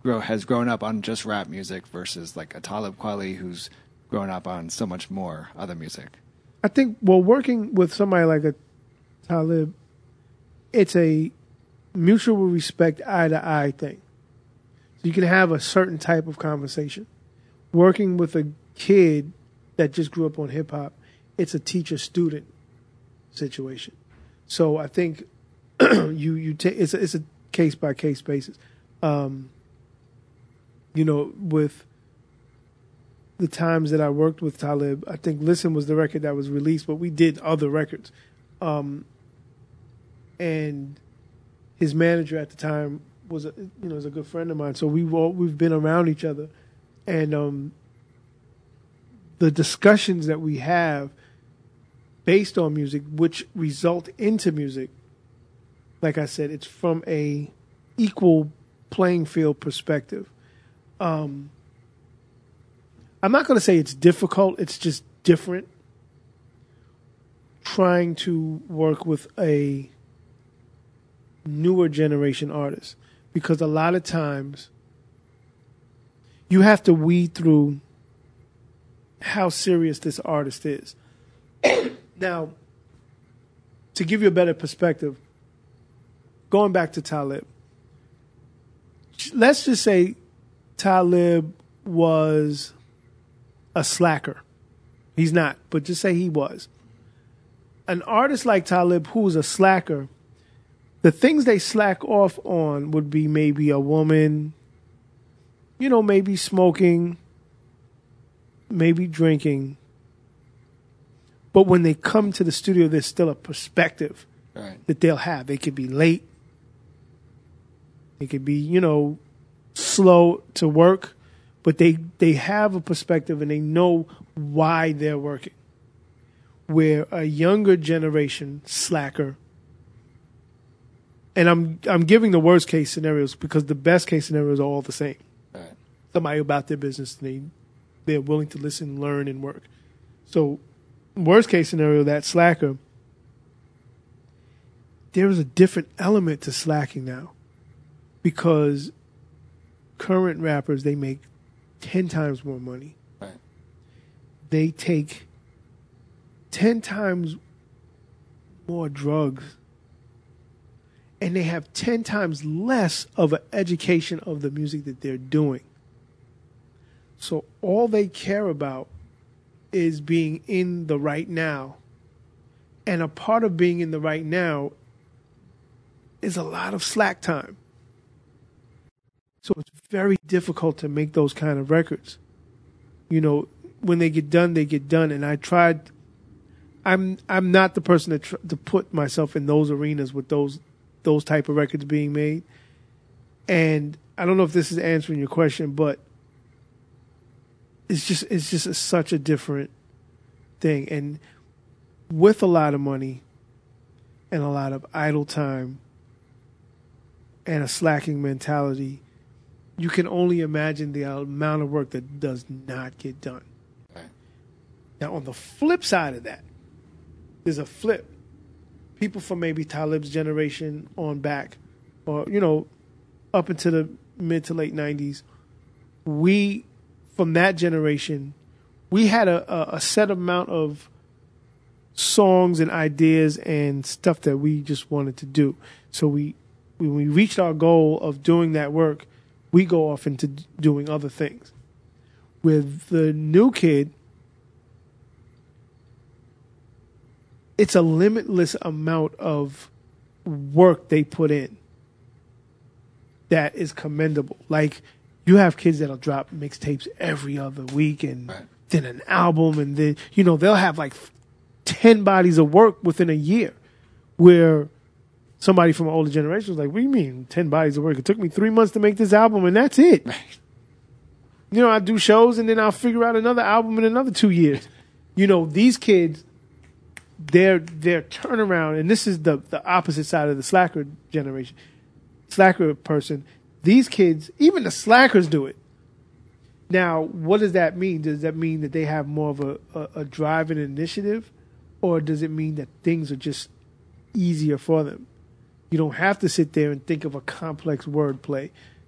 grow has grown up on just rap music versus like a Talib Kweli who's grown up on so much more other music? I think, well, working with somebody like a Talib, it's a mutual respect, eye to eye thing. So you can have a certain type of conversation. Working with a kid that just grew up on hip hop, it's a teacher student situation. So I think you you take it's a, it's a case by case basis. Um, you know, with the times that I worked with Talib, I think Listen was the record that was released, but we did other records. Um, and his manager at the time was a, you know, was a good friend of mine. So we've all, we've been around each other, and um, the discussions that we have based on music, which result into music, like I said, it's from a equal playing field perspective. Um, I'm not going to say it's difficult. It's just different. Trying to work with a newer generation artist, because a lot of times you have to weed through how serious this artist is. Now, to give you a better perspective, going back to Talib, let's just say Talib was a slacker. He's not, but just say he was. An artist like Talib who's a slacker, the things they slack off on would be maybe a woman, you know, maybe smoking, maybe drinking. But when they come to the studio, there's still a perspective right. that they'll have. They could be late. They could be, you know, slow to work, but they, they have a perspective and they know why they're working. Where a younger generation slacker, and I'm I'm giving the worst case scenarios because the best case scenarios are all the same. Right. Somebody about their business, they they're willing to listen, learn, and work. So, worst case scenario, that slacker, there is a different element to slacking now, because current rappers, they make ten times more money. Right. They take ten times more drugs, and they have ten times less of an education of the music that they're doing. So all they care about is being in the right now. And a part of being in the right now is a lot of slack time. So it's very difficult to make those kind of records. You know, when they get done, they get done. And I tried... I'm I'm not the person to tr- to put myself in those arenas with those those type of records being made, and I don't know if this is answering your question, but it's just it's just a, such a different thing, and with a lot of money and a lot of idle time and a slacking mentality, you can only imagine the amount of work that does not get done. Right. Now, on the flip side of that, there's a flip. People from maybe Talib's generation on back, or, you know, up into the mid to late nineties, we, from that generation, we had a, a, a set amount of songs and ideas and stuff that we just wanted to do. So we, when we reached our goal of doing that work, we go off into doing other things. With the new kid, it's a limitless amount of work they put in that is commendable. Like, you have kids that'll drop mixtapes every other week and right. then an album, and then, you know, they'll have like ten bodies of work within a year, where somebody from an older generation was like, what do you mean ten bodies of work? It took me three months to make this album and that's it. Right. You know, I do shows and then I'll figure out another album in another two years. You know, these kids, their their turnaround, and this is the, the opposite side of the slacker generation, slacker person. These kids, even the slackers do it. Now, what does that mean? Does that mean that they have more of a, a, a drive and initiative? Or does it mean that things are just easier for them? You don't have to sit there and think of a complex wordplay.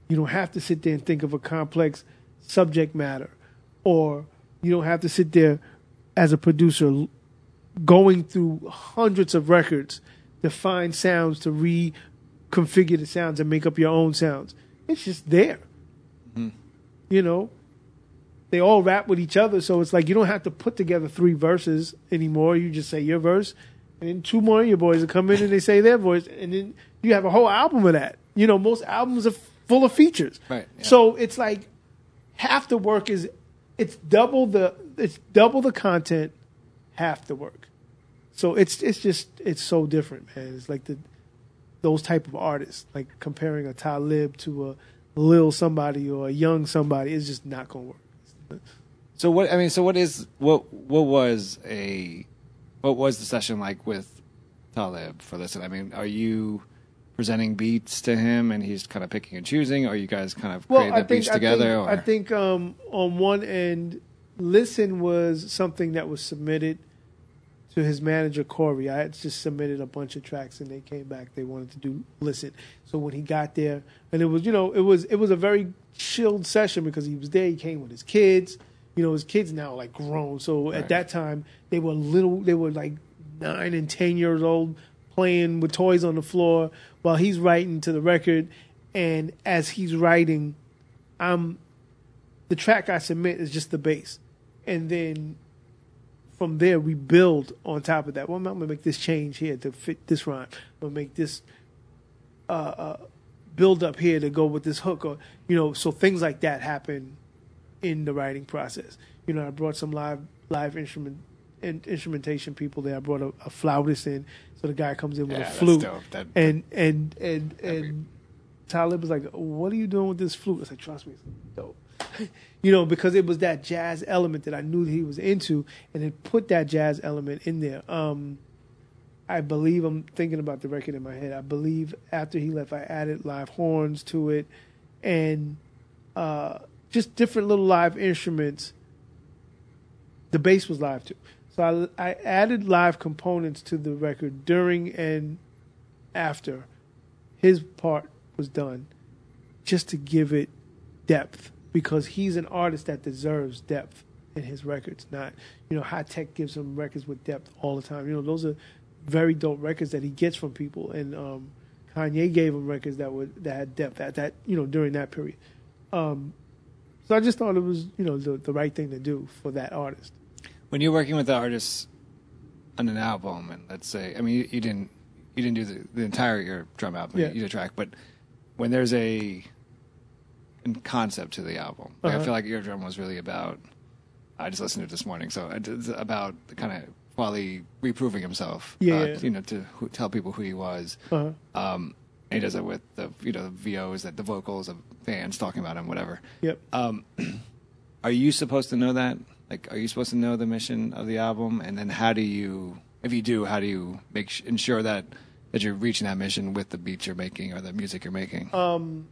You don't have to sit there and think of a complex subject matter, or you don't have to sit there as a producer going through hundreds of records to find sounds, to reconfigure the sounds and make up your own sounds. It's just there. Mm-hmm. You know, they all rap with each other, so it's like you don't have to put together three verses anymore. You just say your verse, and then two more of your boys will come in and they say their voice, and then you have a whole album of that. You know, most albums are full of features. Right. Yeah. So it's like half the work is it's double the it's double the content, half the work. So it's it's just it's so different, man. It's like the those type of artists, like comparing a Talib to a Lil somebody or a Young somebody, is just not gonna work. So what I mean, so what is what what was a what was the session like with Talib for this? I mean, are you presenting beats to him and he's kind of picking and choosing, or you guys kind of well, create I the think, beats together? I think, I think um, on one end, Listen was something that was submitted to his manager Corey. I had just submitted a bunch of tracks and they came back. They wanted to do Listen. So when he got there, and it was you know it was it was a very chilled session because he was there. He came with his kids. You know, his kids now are like grown. So right. At that time they were little. They were like nine and ten years old, playing with toys on the floor while he's writing to the record. And as he's writing, I'm the track I submit is just the bass, and then from there we build on top of that. Well, I'm gonna make this change here to fit this rhyme. I'm gonna make this uh, uh, build up here to go with this hook, or you know, so things like that happen in the writing process. You know, I brought some live live instrument in, instrumentation people there. I brought a, a flautist in, so the guy comes in with yeah, a flute, dope. That, and and and and Talib was like, "What are you doing with this flute?" I said, "Trust me, it's dope." You know, because it was that jazz element that I knew he was into, and it put that jazz element in there. Um, I believe I'm thinking about the record in my head. I believe after he left, I added live horns to it, and uh, just different little live instruments. The bass was live too, so I, I added live components to the record during and after his part was done, just to give it depth. Because he's an artist that deserves depth in his records. Not, you know, High Tech gives him records with depth all the time. You know, those are very dope records that he gets from people. And um, Kanye gave him records that would that had depth at that, you know, during that period. Um, so I just thought it was, you know, the, the right thing to do for that artist. When you're working with the artist on an album, and let's say, I mean, you, you didn't you didn't do the, the entire your drum album, yeah. you did a track, but when there's a concept to the album. Like, uh-huh. I feel like your drum was really about, I just listened to it this morning, so it's about kind of Wally reproving himself, yeah, uh, yeah. you know, to who, tell people who he was. Uh-huh. Um, and he does it with the, you know, the V Os, that the vocals of fans talking about him, whatever. Yep. Um, are you supposed to know that? Like, are you supposed to know the mission of the album? And then how do you, if you do, how do you make sh- ensure that, that you're reaching that mission with the beats you're making or the music you're making? Um,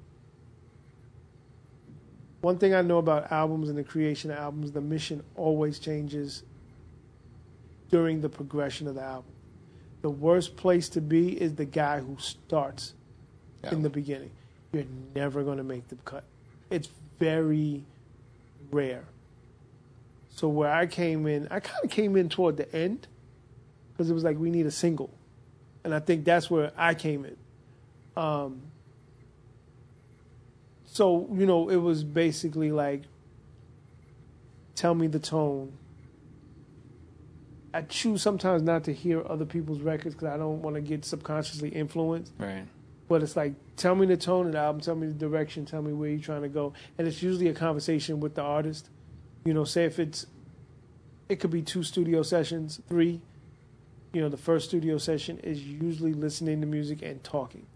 One thing I know about albums and the creation of albums, the mission always changes during the progression of the album. The worst place to be is the guy who starts yeah. in the beginning. You're never going to make the cut. It's very rare. So where I came in, I kind of came in toward the end because it was like, we need a single. And I think that's where I came in. Um, So, you know, it was basically like, tell me the tone. I choose sometimes not to hear other people's records because I don't want to get subconsciously influenced. Right. But it's like, tell me the tone of the album, tell me the direction, tell me where you're trying to go. And it's usually a conversation with the artist. You know, say if it's, it could be two studio sessions, three. You know, the first studio session is usually listening to music and talking.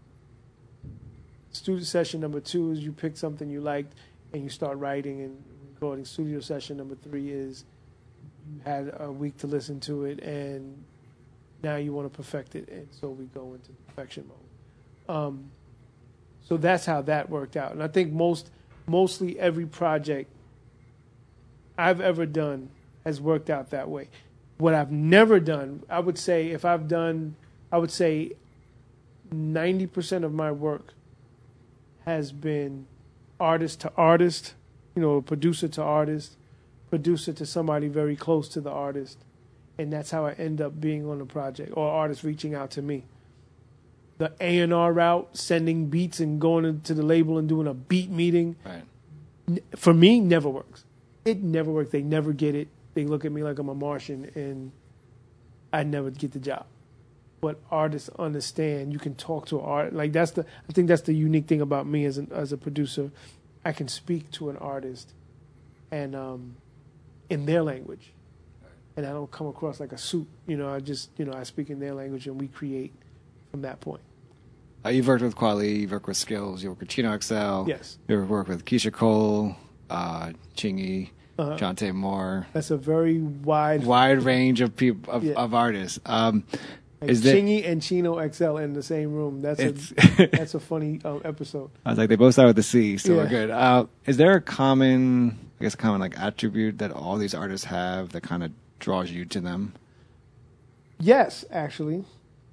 Studio session number two is you pick something you liked and you start writing and recording. Studio session number three is you had a week to listen to it and now you want to perfect it, and so we go into perfection mode. Um, so that's how that worked out. And I think most, mostly every project I've ever done has worked out that way. What I've never done, I would say if I've done, I would say ninety percent of my work has been artist to artist, you know, producer to artist, producer to somebody very close to the artist. And that's how I end up being on the project, or artists reaching out to me. The A and R route, sending beats and going to the label and doing a beat meeting, Right. for me, never works. It never works. They never get it. They look at me like I'm a Martian, and I never get the job. But artists understand. You can talk to an art. Like that's the. I think that's the unique thing about me as an, as a producer. I can speak to an artist, and um, in their language, and I don't come across like a suit. You know, I just you know I speak in their language, and we create from that point. Uh, you've worked with Kweli, you've worked with Skills, you worked with Chino X L. Yes. You've worked with Keisha Cole, uh, Chingy, Uh-huh. Jonte Moore. That's a very wide, Wide range of people of, Yeah. of artists. Um, like is there? Chingy and Chino X L in the same room. That's a It's, that's a funny um, episode. I was like, they both start with the C, so Yeah. we're good. Uh, is there a common, I guess, a common like attribute that all these artists have that kind of draws you to them? Yes, actually.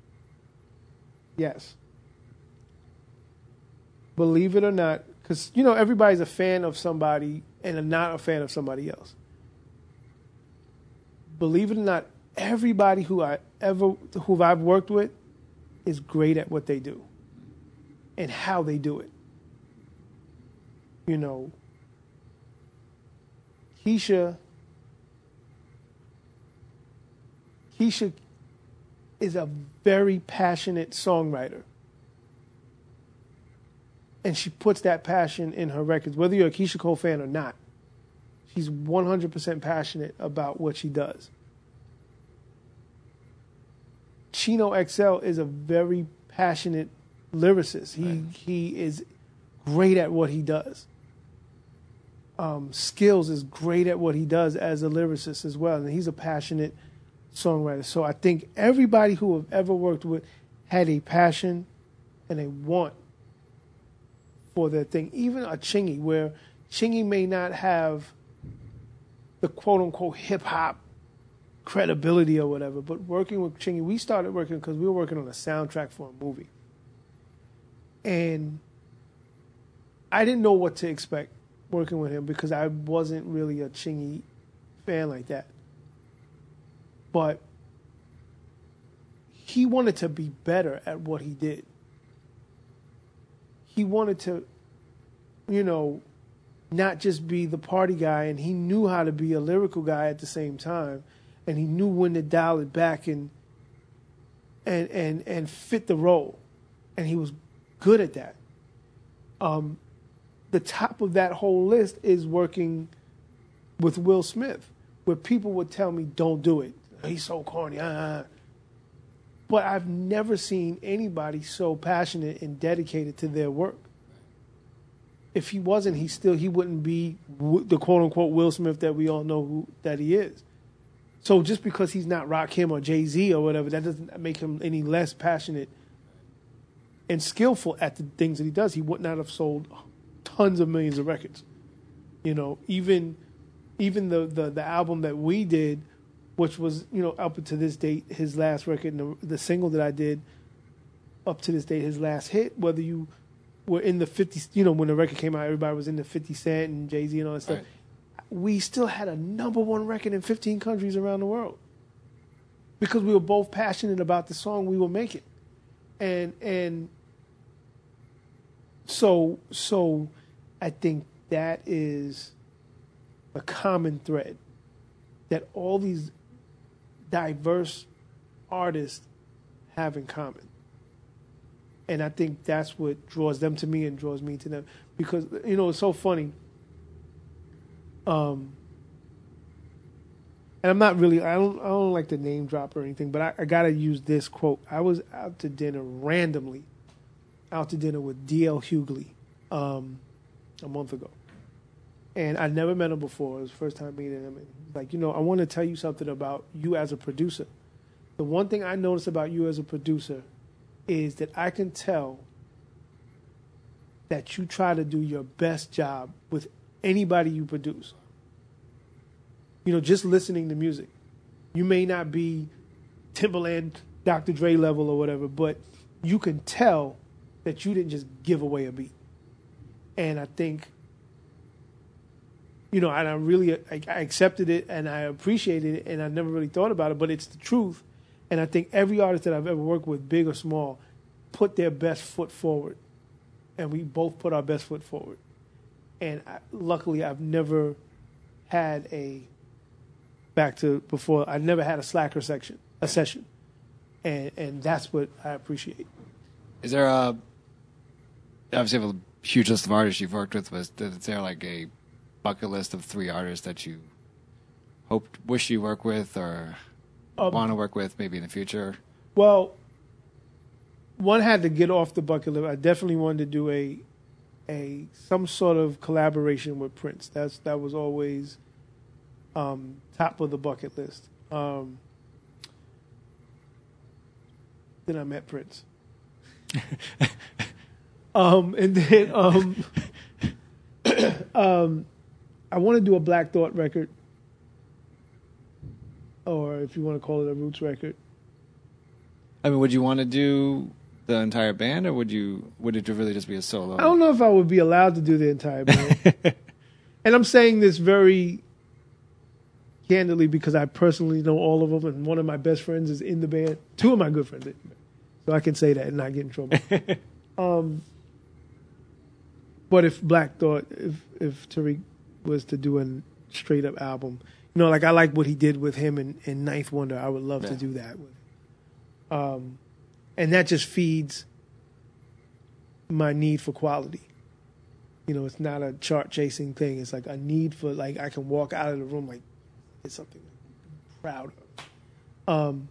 Yes. Believe it or not, because, you know, everybody's a fan of somebody and not a fan of somebody else. Believe it or not, everybody who I ever, who I've worked with is great at what they do and how they do it. You know, Keisha, Keisha is a very passionate songwriter. And she puts that passion in her records, whether you're a Keisha Cole fan or not. She's one hundred percent passionate about what she does. Chino X L is a very passionate lyricist. He Right. he is great at what he does. Um, Skills is great at what he does as a lyricist as well, and he's a passionate songwriter. So I think everybody who I've ever worked with had a passion and a want for their thing. Even a Chingy, where Chingy may not have the quote-unquote hip-hop credibility or whatever, but working with Chingy, we started working because we were working on a soundtrack for a movie. And I didn't know what to expect working with him because I wasn't really a Chingy fan like that. But he wanted to be better at what he did. He wanted to, you know, not just be the party guy, and he knew how to be a lyrical guy at the same time, and he knew when to dial it back and and and and fit the role, and he was good at that. Um, the top of that whole list is working with Will Smith, where people would tell me, "Don't do it. He's so corny." Uh, But I've never seen anybody so passionate and dedicated to their work. If he wasn't, he still he wouldn't be the quote unquote Will Smith that we all know who that he is. So just because he's not Rakim or Jay-Z or whatever, that doesn't make him any less passionate and skillful at the things that he does. He would not have sold tons of millions of records. You know, even even the the, the album that we did, which was, you know, up to this date, his last record, and the, the single that I did, up to this date, his last hit, whether you were in the fifties, you know, when the record came out, everybody was in the fifty Cent and Jay-Z and all that stuff. Right. We still had a number one record in fifteen countries around the world because we were both passionate about the song we were making. And, and so, so I think that is a common thread that all these diverse artists have in common. And I think that's what draws them to me and draws me to them. Because, you know, it's so funny. Um, and I'm not really, I don't I don't like to name drop or anything, but I, I got to use this quote. I was out to dinner randomly, out to dinner with D L Hughley um, a month ago. And I never met him before. It was the first time meeting him. And he's like, you know, I want to tell you something about you as a producer. The one thing I notice about you as a producer is that I can tell that you try to do your best job with anybody you produce. You know, just listening to music. You may not be Timbaland, Doctor Dre level or whatever, but you can tell that you didn't just give away a beat. And I think, you know, and I really I, I accepted it and I appreciated it, and I never really thought about it, but it's the truth. And I think every artist that I've ever worked with, big or small, put their best foot forward, and we both put our best foot forward. And I, luckily, I've never had a back to before. I never had a slacker section, a session, and and that's what I appreciate. Is there a obviously you have a huge list of artists you've worked with? Was is there like a bucket list of three artists that you hoped, wish you work with, or um, want to work with maybe in the future? Well, one had to get off the bucket list. I definitely wanted to do a a some sort of collaboration with Prince. That's that was always um, top of the bucket list. Um, then I met Prince. um, and then um, um, I want to do a Black Thought record, or if you want to call it a Roots record. I mean, would you want to do the entire band, or would you would it really just be a solo? I don't know if I would be allowed to do the entire band. And I'm saying this very candidly because I personally know all of them, and one of my best friends is in the band. Two of my good friends, so I can say that and not get in trouble. um, but if Black Thought, if if Tariq was to do a straight up album, you know, like I like what he did with him in, in Ninth Wonder. I would love yeah. to do that with. Um, and that just feeds my need for quality. You know, it's not a chart chasing thing. It's like a need for, like, I can walk out of the room like it's something I'm proud of. Um,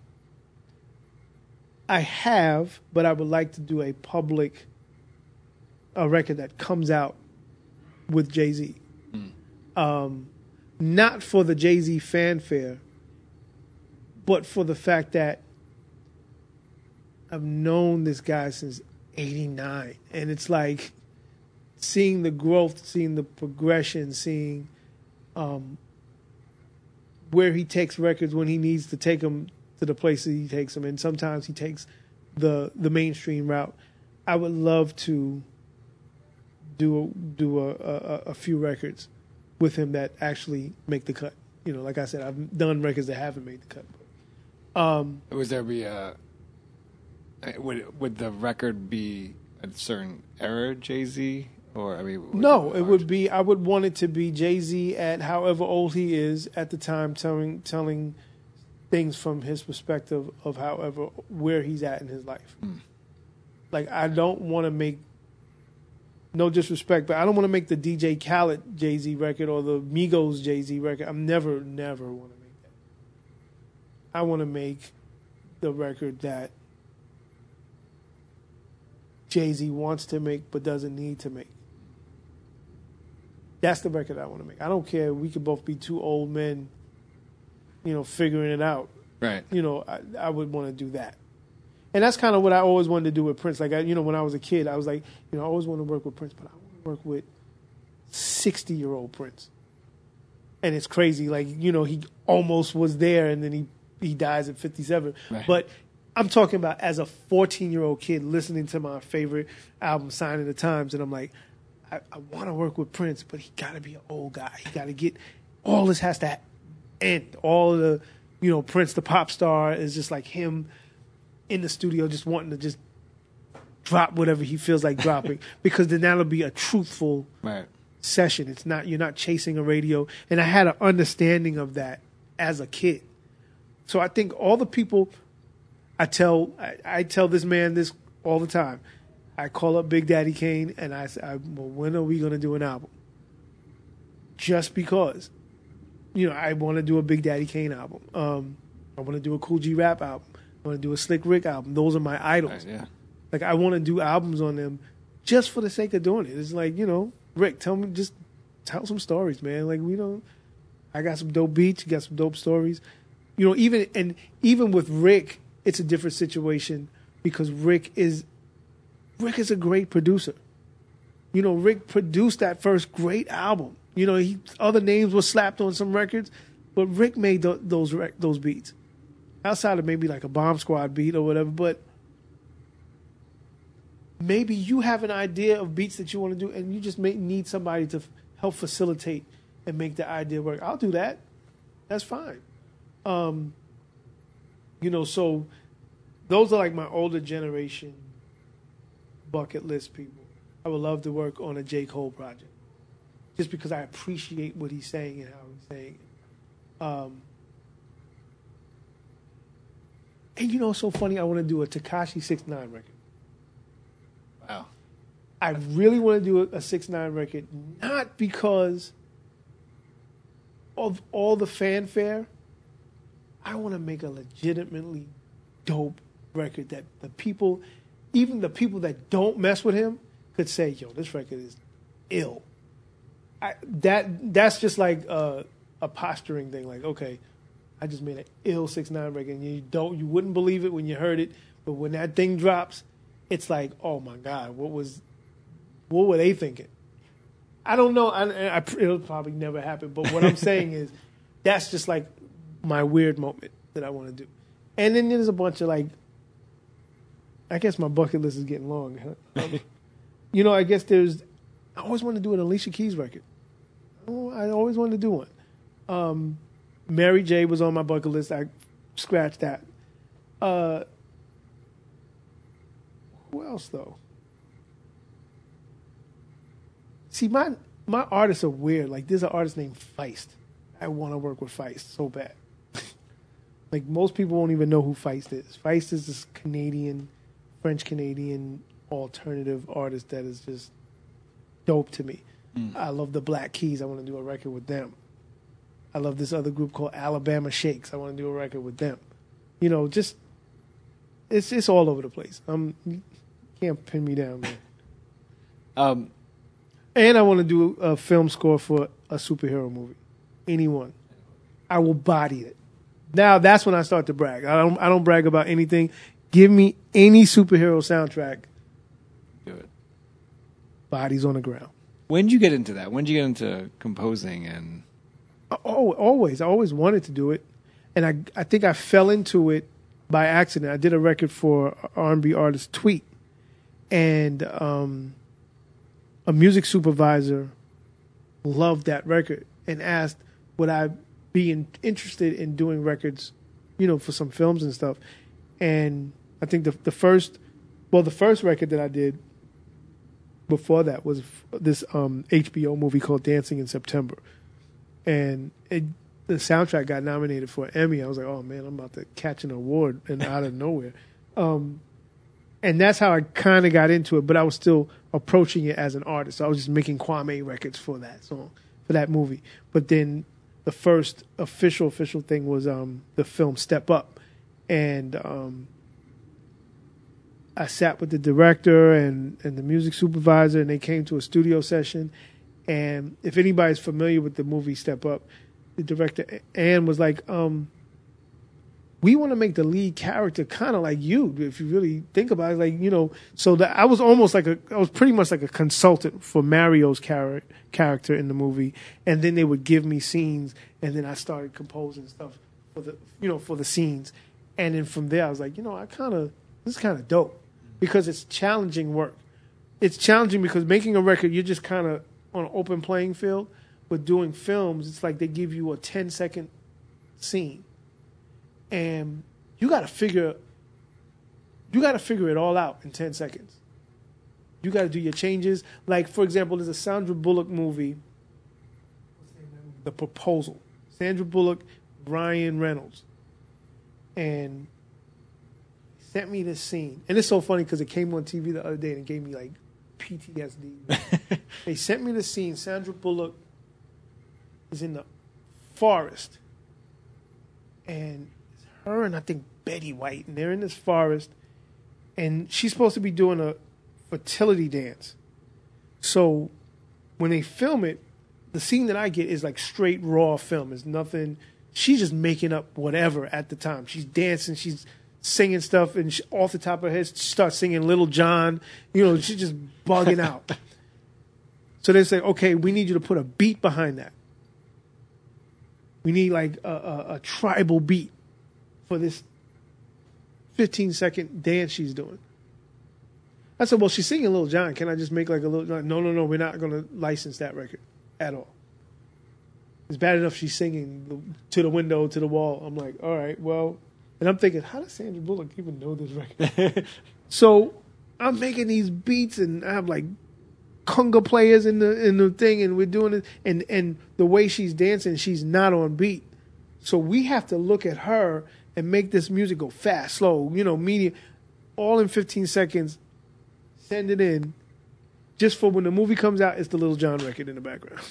I have, but I would like to do a public, a record that comes out with Jay-Z. Mm. Um, not for the Jay-Z fanfare, but for the fact that I've known this guy since eighty-nine, and it's like seeing the growth, seeing the progression, seeing um, where he takes records when he needs to take them to the places he takes them, and sometimes he takes the the mainstream route. I would love to do a, do a, a, a few records with him that actually make the cut. You know, like I said, I've done records that haven't made the cut. Um, Was there be a Would would the record be a certain era Jay-Z, or I mean? No, it would be. I would want it to be Jay-Z at however old he is at the time, telling telling things from his perspective of however where he's at in his life. Mm. Like I don't want to make, no disrespect, but I don't want to make the D J Khaled Jay-Z record or the Migos Jay-Z record. I'm never, never want to make that. I want to make the record that Jay-Z wants to make but doesn't need to make. That's the record I want to make. I don't care. We could both be two old men, you know, figuring it out. Right. You know, I, I would want to do that. And that's kind of what I always wanted to do with Prince. Like, I, you know, when I was a kid, I was like, you know, I always want to work with Prince, but I want to work with sixty-year-old Prince. And it's crazy. Like, you know, he almost was there, and then he, he dies at fifty-seven. Right. But I'm talking about as a fourteen-year-old kid listening to my favorite album, Sign of the Times, and I'm like, I, I want to work with Prince, but he got to be an old guy. He got to get, all this has to end. All of the, you know, Prince the pop star is just like him in the studio just wanting to just drop whatever he feels like dropping, because then that'll be a truthful right. session. It's not, you're not chasing a radio. And I had an understanding of that as a kid. So I think all the people... I tell I, I tell this man this all the time. I call up Big Daddy Kane and I say, well, when are we going to do an album? Just because. You know, I want to do a Big Daddy Kane album. Um, I want to do a Cool G Rap album. I want to do a Slick Rick album. Those are my idols. Right, yeah. Like, I want to do albums on them just for the sake of doing it. It's like, you know, Rick, tell me, just tell some stories, man. Like, we don't, I got some dope beats, you got some dope stories. You know, even, and even with Rick, it's a different situation because Rick is Rick is a great producer. You know, Rick produced that first great album. You know, he other names were slapped on some records, but Rick made th- those rec- those beats. Outside of maybe like a Bomb Squad beat or whatever, but maybe you have an idea of beats that you want to do, and you just may need somebody to f- help facilitate and make the idea work. I'll do that. That's fine. Um, you know, so those are like my older generation bucket list people. I would love to work on a J. Cole project just because I appreciate what he's saying and how he's saying it. Um, and you know, it's so funny. I want to do a Tekashi six nine record. Wow. I really want to do a, a six nine record, not because of all the fanfare. I want to make a legitimately dope record that the people, even the people that don't mess with him, could say, "Yo, this record is ill." I, that that's just like a, a posturing thing. Like, okay, I just made an ill six nine record, and you don't, you wouldn't believe it when you heard it, but when that thing drops, it's like, oh my God, what was, what were they thinking? I don't know. I, I, it'll probably never happen. But what I'm saying is, that's just like my weird moment that I want to do. And then there's a bunch of like, I guess my bucket list is getting long. Huh? Um, you know, I guess there's, I always wanted to do an Alicia Keys record. Oh, I always wanted to do one. Um, Mary J was on my bucket list. I scratched that. Uh, who else though? See, my my artists are weird. Like, there's an artist named Feist. I want to work with Feist so bad. Like, most people won't even know who Feist is. Feist is this Canadian, French Canadian alternative artist that is just dope to me. Mm. I love the Black Keys. I want to do a record with them. I love this other group called Alabama Shakes. I want to do a record with them. You know, just it's it's all over the place. Um, you can't pin me down, man. Um, and I want to do a film score for a superhero movie. Anyone, I will body it. Now that's when I start to brag. I don't I don't brag about anything. Give me any superhero soundtrack. Do it. Bodies on the ground. When did you get into that? When did you get into composing and? Oh, always. I always wanted to do it, and I I think I fell into it by accident. I did a record for R and B artist Tweet, and um, a music supervisor loved that record and asked would I be in, interested in doing records, you know, for some films and stuff. And I think the the first, well, the first record that I did before that was this um, H B O movie called Dancing in September. And it, the soundtrack got nominated for an Emmy. I was like, oh, man, I'm about to catch an award and out of nowhere. Um, and that's how I kind of got into it, but I was still approaching it as an artist. So I was just making Kwame records for that song, for that movie. But then the first official, official thing was um, the film Step Up. And um, I sat with the director and, and the music supervisor, and they came to a studio session. And if anybody's familiar with the movie Step Up, the director, Ann, was like, um, we want to make the lead character kind of like you, if you really think about it. Like, you know, so that I was almost like a, I was pretty much like a consultant for Mario's char- character in the movie. And then they would give me scenes, and then I started composing stuff for the, you know, for the scenes. And then from there, I was like, you know, I kind of, this is kind of dope because it's challenging work. It's challenging because making a record, you're just kind of on an open playing field. But doing films, it's like they give you a ten second scene, and you got to figure, you got to figure it all out in ten seconds. You got to do your changes. Like, for example, there's a Sandra Bullock movie, The Proposal. Sandra Bullock, Ryan Reynolds, and he sent me this scene, and it's so funny because it came on T V the other day and it gave me like P T S D. They sent me the scene. Sandra Bullock is in the forest, and it's her and I think Betty White, and they're in this forest, and she's supposed to be doing a fertility dance. So when they film it, the scene that I get is like straight raw film. It's nothing. She's just making up whatever at the time. She's dancing. She's singing stuff, and she, off the top of her head, she starts singing Little John. You know, she's just bugging out. So they say, okay, we need you to put a beat behind that. We need like a, a, a tribal beat for this fifteen second dance she's doing. I said, well, she's singing Lil Jon. Can I just make like a little? No, no, no. We're not going to license that record at all. It's bad enough she's singing to the window, to the wall. I'm like, all right, well. And I'm thinking, how does Sandra Bullock even know this record? So I'm making these beats, and I have like conga players in the in the thing, and we're doing it. And, and the way she's dancing, she's not on beat. So we have to look at her and make this music go fast, slow, you know, medium, all in fifteen seconds. Send it in, just for when the movie comes out, it's the Lil Jon record in the background.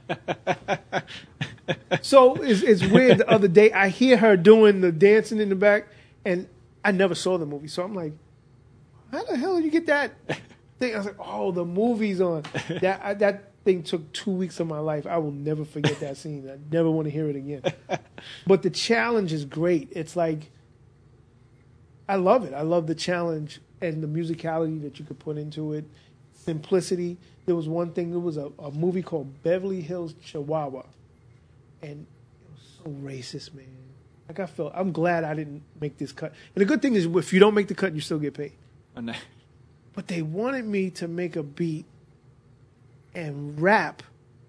So it's, it's weird. The other day, I hear her doing the dancing in the back, and I never saw the movie. So I'm like, how the hell did you get that thing? I was like, oh, the movie's on. That I, that thing took two weeks of my life. I will never forget that scene. I never want to hear it again. But the challenge is great. It's like, I love it. I love the challenge and the musicality that you could put into it, simplicity. There was one thing, there was a, a movie called Beverly Hills Chihuahua, and it was so racist, man. Like I felt, I'm glad I didn't make this cut. And the good thing is, if you don't make the cut, you still get paid. Oh, no. But they wanted me to make a beat and rap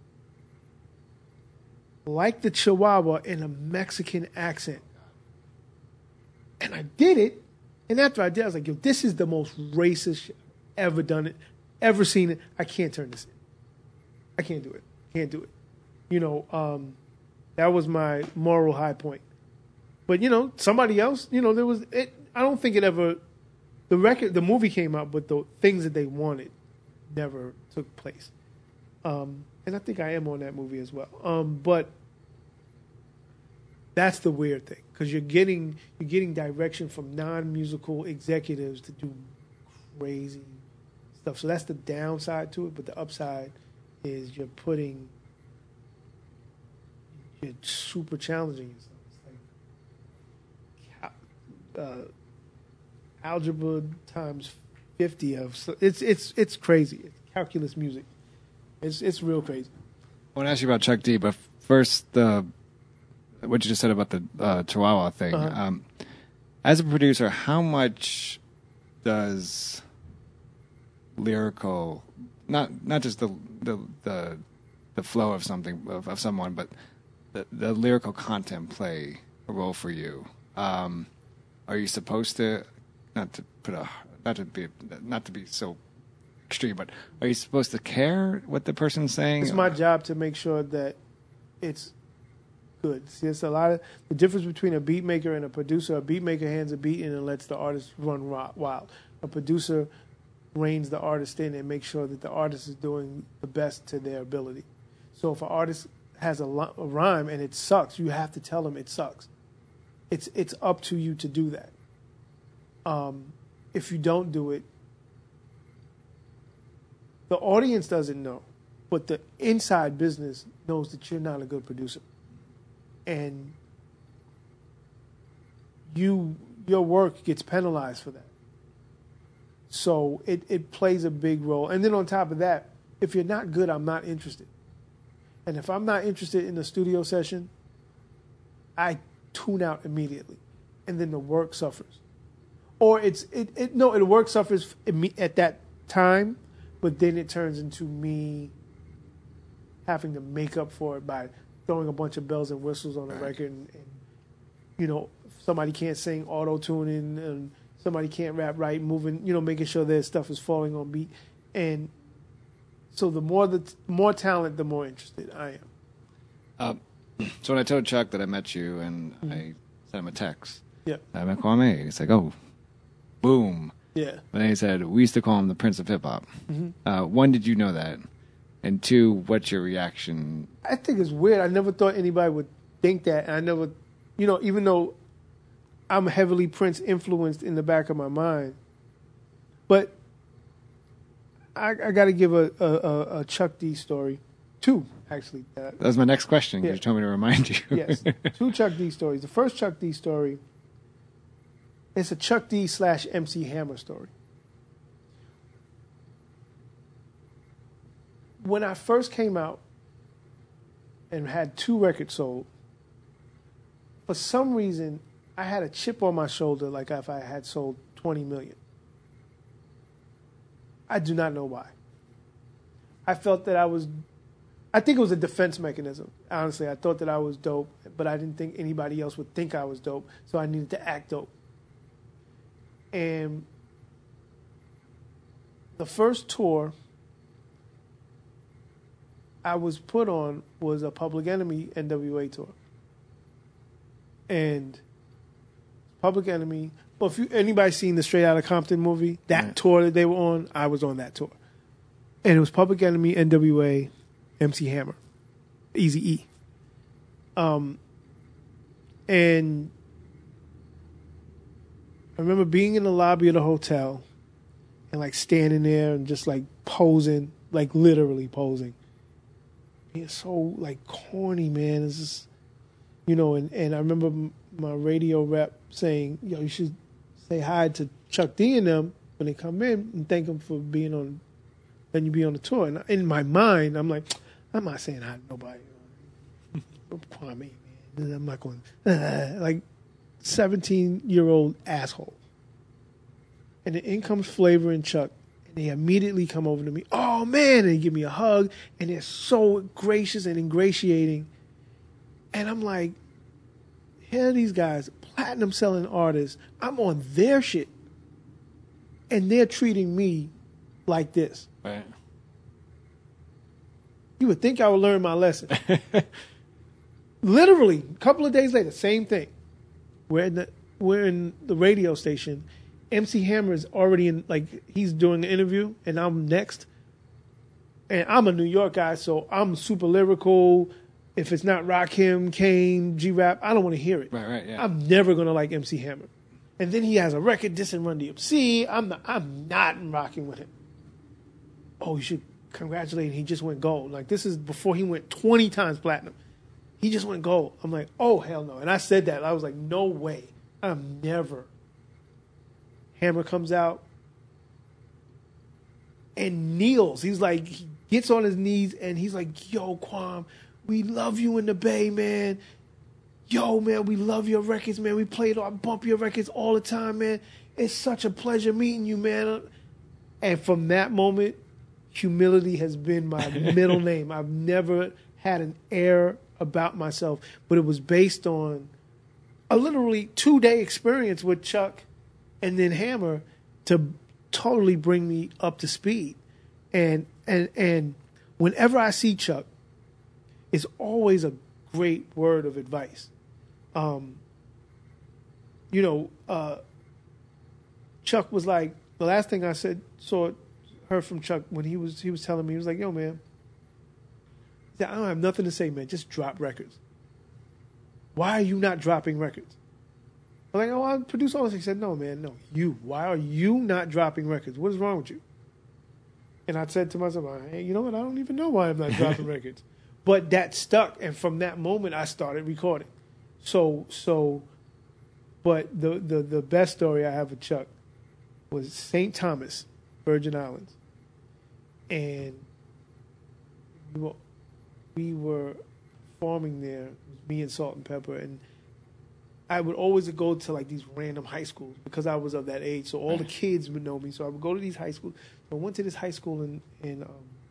like the Chihuahua in a Mexican accent. And I did it. And after I did, I was like, yo, this is the most racist shit I've ever done it, ever seen it. I can't turn this in. I can't do it. Can't do it. You know, um, that was my moral high point. But, you know, somebody else, you know, there was, it, I don't think it ever, the record, the movie came out, but the things that they wanted never took place. Um, and I think I am on that movie as well. Um, but that's the weird thing, because you're getting you're getting direction from non-musical executives to do crazy stuff. So that's the downside to it. But the upside is you're putting you're super challenging yourself. It's like uh, algebra times fifty of so it's it's it's crazy. It's calculus music. It's it's real crazy. I want to ask you about Chuck D, but first the. What you just said about the uh, Chihuahua thing. Uh-huh. Um, as a producer, how much does lyrical, not not just the the the, the flow of something of, of someone, but the, the lyrical content play a role for you? Um, are you supposed to, not to put a, not to be not to be so extreme, but are you supposed to care what the person's saying? It's my job to make sure that it's good. See, it's a lot of the difference between a beat maker and a producer. A beat maker hands a beat in and lets the artist run wild. A producer reins the artist in and makes sure that the artist is doing the best to their ability. So if an artist has a, a rhyme and it sucks, you have to tell them it sucks. It's it's up to you to do that. Um, if you don't do it, the audience doesn't know, but the inside business knows that you're not a good producer. And you, your work gets penalized for that. So it, it plays a big role. And then on top of that, if you're not good, I'm not interested. And if I'm not interested in the studio session, I tune out immediately. And then the work suffers. Or it's, it, it no, the work suffers at that time, but then it turns into me having to make up for it by throwing a bunch of bells and whistles on the right. record, and, and you know, somebody can't sing, auto-tuning, and somebody can't rap right, moving, you know, making sure their stuff is falling on beat. And so the more the more talent, the more interested I am. Uh, so when I told Chuck that I met you, and mm-hmm. I sent him a text, yeah, I met Kwame. He's like, "Oh, boom." Yeah. And then he said, "We used to call him the Prince of Hip Hop." Mm-hmm. Uh, one, did you know that? And two, what's your reaction? I think it's weird. I never thought anybody would think that. And I never, you know, even though I'm heavily Prince influenced in the back of my mind, but I, I got to give a, a, a Chuck D story. Two, actually. That was my next question. Yeah. You told me to remind you. Yes, two Chuck D stories. The first Chuck D story, it's a Chuck D slash M C Hammer story. When I first came out and had two records sold, for some reason, I had a chip on my shoulder like if I had sold twenty million. I do not know why. I felt that I was, I think it was a defense mechanism. Honestly, I thought that I was dope, but I didn't think anybody else would think I was dope, so I needed to act dope. And the first tour I was put on was a Public Enemy N W A tour. And Public Enemy, well, if you, anybody seen the Straight Outta Compton movie, that right. tour that they were on, I was on that tour. And it was Public Enemy, N W A, M C Hammer, Eazy-E. Um, and I remember being in the lobby of the hotel and like standing there and just like posing, like literally posing. It's so like corny, man. It's just, you know, and, and I remember my radio rep saying, yo, you should say hi to Chuck D and them when they come in and thank them for being on, letting you be on the tour. And in my mind, I'm like, I'm not saying hi to nobody. Kwame, man. I'm not going, uh, like seventeen-year-old asshole. And then in comes Flavor and Chuck. They immediately come over to me. Oh, man. And they give me a hug. And they're so gracious and ingratiating. And I'm like, here are these guys, platinum selling artists. I'm on their shit. And they're treating me like this. Right. You would think I would learn my lesson. Literally, a couple of days later, same thing. We're in the, we're in the radio station. M C Hammer is already in, like, he's doing the interview, and I'm next. And I'm a New York guy, so I'm super lyrical. If it's not Rakim, Kane, G-Rap, I don't want to hear it. Right, right, yeah. I'm never going to like M C Hammer. And then he has a record dissing Run D M C. I'm not, I'm not rocking with him. Oh, you should congratulate him. He just went gold. Like, this is before he went twenty times platinum. He just went gold. I'm like, oh, hell no. And I said that. I was like, no way. I'm never. Hammer comes out and kneels. He's like, he gets on his knees and he's like, yo, Kwame, we love you in the Bay, man. Yo, man, we love your records, man. We play it, I bump your records all the time, man. It's such a pleasure meeting you, man. And from that moment, humility has been my middle name. I've never had an air about myself, but it was based on a literally two-day experience with Chuck and then Hammer to totally bring me up to speed. And and and whenever I see Chuck, it's always a great word of advice. Um, you know, uh, Chuck was like, the last thing I said, saw, heard from Chuck when he was he was telling me, he was like, yo, man, he said, I don't have nothing to say, man. Just drop records. Why are you not dropping records? I'm like, oh, I produce all this. He said, no, man, no. You. Why are you not dropping records? What is wrong with you? And I said to myself, hey, you know what? I don't even know why I'm not dropping records. But that stuck. And from that moment, I started recording. So, so, but the, the, the best story I have with Chuck was Saint Thomas, Virgin Islands. And we were, we were performing there, me and Salt and Pepper, and I would always go to like these random high schools because I was of that age. So all the kids would know me. So I would go to these high schools. So I went to this high school in, in um,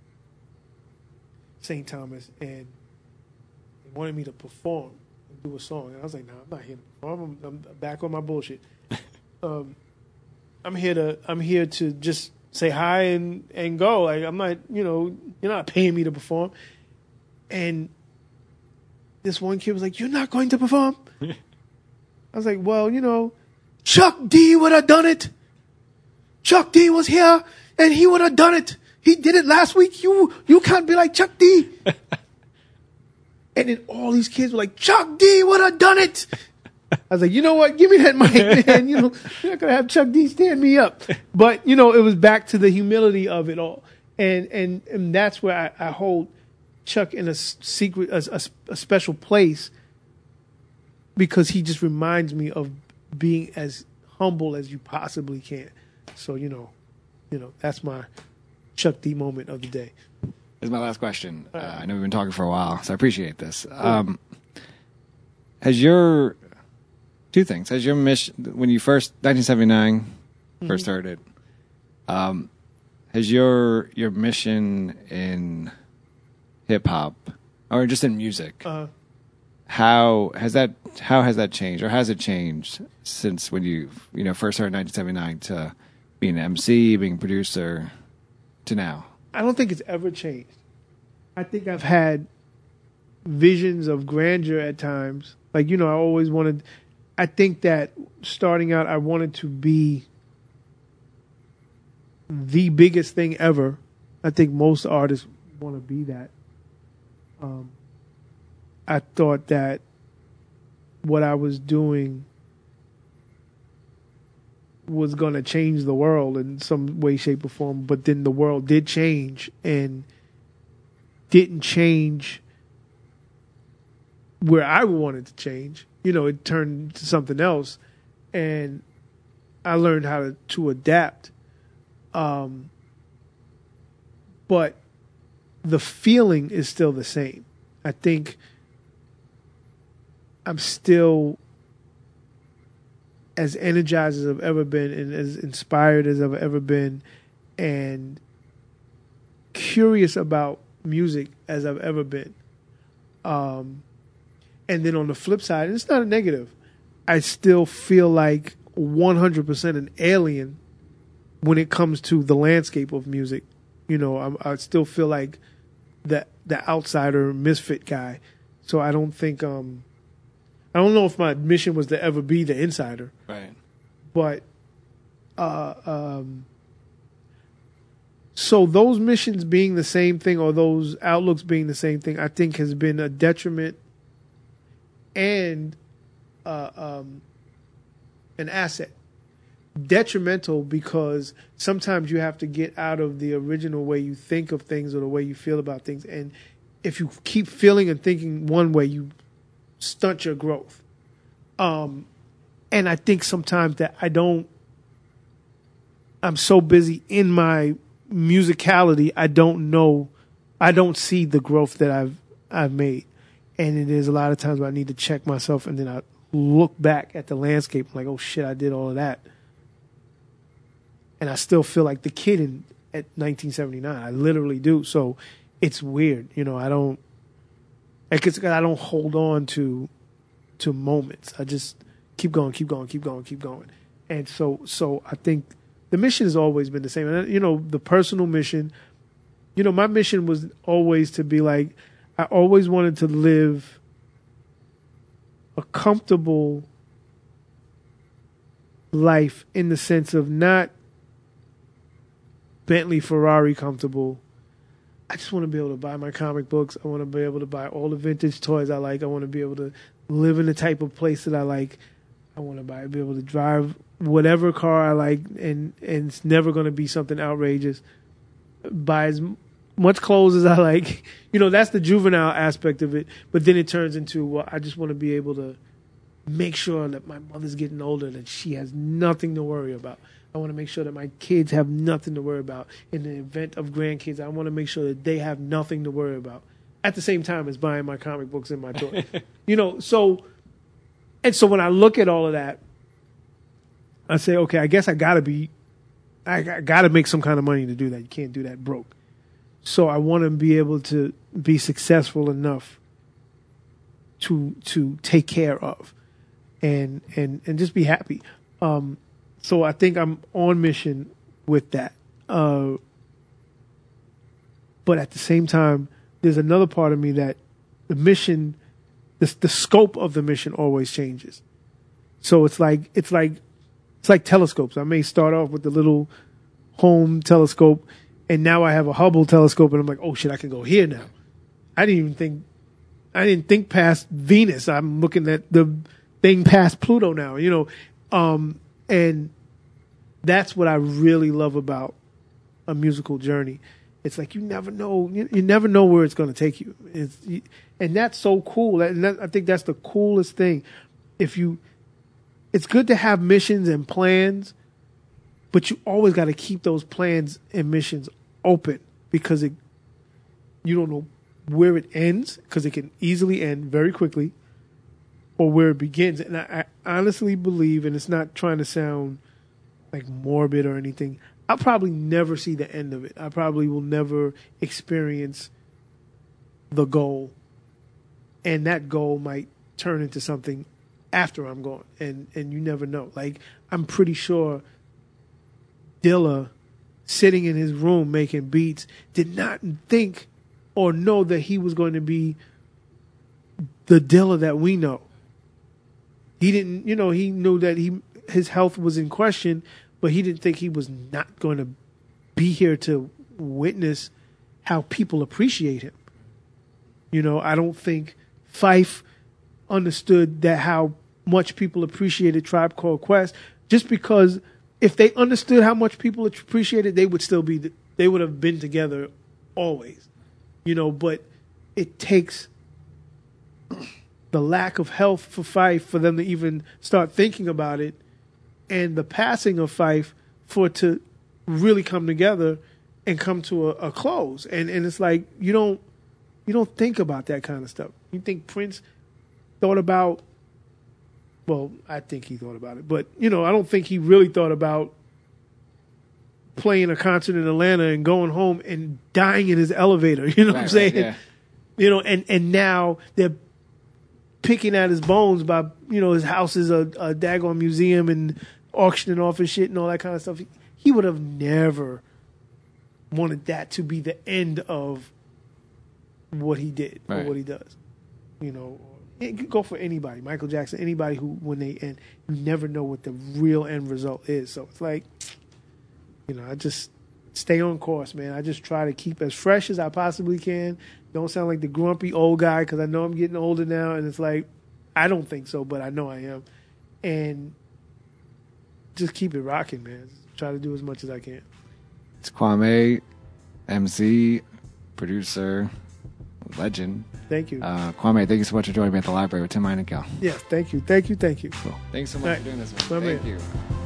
Saint Thomas, and they wanted me to perform and do a song. And I was like, no, nah, I'm not here to perform. I'm, I'm back on my bullshit. um, I'm here to I'm here to just say hi and, and go. Like, I'm not, you know, you're not paying me to perform. And this one kid was like, you're not going to perform? I was like, well, you know, Chuck D would have done it. Chuck D was here, and he would have done it. He did it last week. You you can't be like Chuck D. And then all these kids were like, Chuck D would have done it. I was like, you know what? Give me that mic, man. You know, you're not going to have Chuck D stand me up. But, you know, it was back to the humility of it all. And and, and that's where I, I hold Chuck in a secret, a, a, a special place, because he just reminds me of being as humble as you possibly can. So, you know, you know, that's my Chuck D moment of the day. This is my last question. Uh, I know we've been talking for a while, so I appreciate this. Um, has your, two things, has your mission, when you first, nineteen seventy-nine, mm-hmm. first heard it, um, has your your mission in hip hop or just in music, Uh, how has that how has that changed, or has it changed since when you you know first started in nineteen seventy-nine to being an M C, being a producer, to now? I don't think it's ever changed. I think I've had visions of grandeur at times. Like, you know, I always wanted, I think that starting out, I wanted to be the biggest thing ever. I think most artists want to be that. Um, I thought that what I was doing was going to change the world in some way, shape, or form. But then the world did change, and didn't change where I wanted to change. You know, it turned into something else, and I learned how to, to adapt. Um, but the feeling is still the same. I think I'm still as energized as I've ever been, and as inspired as I've ever been, and curious about music as I've ever been. Um, and then on the flip side, and it's not a negative, I still feel like one hundred percent an alien when it comes to the landscape of music. You know, I'm, I still feel like the the outsider, misfit guy. So I don't think, um, I don't know if my mission was to ever be the insider. Right. But, uh, um, so those missions being the same thing, or those outlooks being the same thing, I think has been a detriment and uh, um, an asset. Detrimental because sometimes you have to get out of the original way you think of things or the way you feel about things. And if you keep feeling and thinking one way, you stunt your growth. Um, and I think sometimes that I don't, I'm so busy in my musicality, I don't know, I don't see the growth that I've I've made. And it is a lot of times where I need to check myself, and then I look back at the landscape like, oh shit, I did all of that. And I still feel like the kid in at nineteen seventy-nine. I literally do. So it's weird, you know. I don't, because I don't hold on to to moments. I just keep going, keep going, keep going, keep going. And so, so I think the mission has always been the same. And you know, the personal mission. You know, my mission was always to be like, I always wanted to live a comfortable life in the sense of not Bentley, Ferrari comfortable. I just want to be able to buy my comic books. I want to be able to buy all the vintage toys I like. I want to be able to live in the type of place that I like. I want to buy, be able to drive whatever car I like, and, and it's never going to be something outrageous. Buy as much clothes as I like. You know, that's the juvenile aspect of it. But then it turns into, well, I just want to be able to make sure that my mother's getting older, that she has nothing to worry about. I want to make sure that my kids have nothing to worry about. In the event of grandkids, I want to make sure that they have nothing to worry about. At the same time as buying my comic books and my toys. You know, so, and so when I look at all of that, I say, okay, I guess I got to be, I got to make some kind of money to do that. You can't do that broke. So I want to be able to be successful enough to to take care of and and, and just be happy. Um, so I think I'm on mission with that. Uh, but at the same time, there's another part of me that the mission, the, the scope of the mission always changes. So it's like it's like it's like telescopes. I may start off with the little home telescope, and now I have a Hubble telescope, and I'm like, oh shit, I can go here now. I didn't even think, I didn't think past Venus. I'm looking at the thing past Pluto now, you know. Um, and that's what I really love about a musical journey. It's like you never know, you, you never know where it's going to take you. It's, you, and that's so cool. And that, I think that's the coolest thing. If you, it's good to have missions and plans, but you always got to keep those plans and missions open, because it, you don't know where it ends, because it can easily end very quickly, or where it begins. And I, I honestly believe, and it's not trying to sound like morbid or anything, I'll probably never see the end of it. I probably will never experience the goal, and that goal might turn into something after I'm gone, and and you never know. Like, I'm pretty sure Dilla, sitting in his room making beats, did not think or know that he was going to be the Dilla that we know. He didn't, you know, he knew that he his health was in question, but he didn't think he was not going to be here to witness how people appreciate him. You know, I don't think Phife understood that how much people appreciated Tribe Called Quest, just because if they understood how much people appreciated, they would still be, they would have been together always. You know, but it takes the lack of health for Phife for them to even start thinking about it, and the passing of Phife for it to really come together and come to a, a close. And and it's like you don't you don't think about that kind of stuff. You think Prince thought about, well, I think he thought about it, but you know, I don't think he really thought about playing a concert in Atlanta and going home and dying in his elevator. You know right, what I'm saying? Right, yeah. You know, and, and now they're picking at his bones by, you know, his house is a, a daggone museum and auctioning off his shit and all that kind of stuff. He, he would have never wanted that to be the end of what he did right. or what he does. You know, it could go for anybody, Michael Jackson, anybody who, when they end, you never know what the real end result is. So it's like, you know, I just stay on course, man. I just try to keep as fresh as I possibly can. Don't sound like the grumpy old guy, because I know I'm getting older now, and it's like, I don't think so, but I know I am. And just keep it rocking, man. Just try to do as much as I can. It's Kwame, M C, producer, legend. Thank you. Uh, Kwame, thank you so much for joining me at the library with Tim Einenkel. Yes, thank you. Thank you. Thank you. Cool. Thanks so much right. for doing this, man. My thank man. you.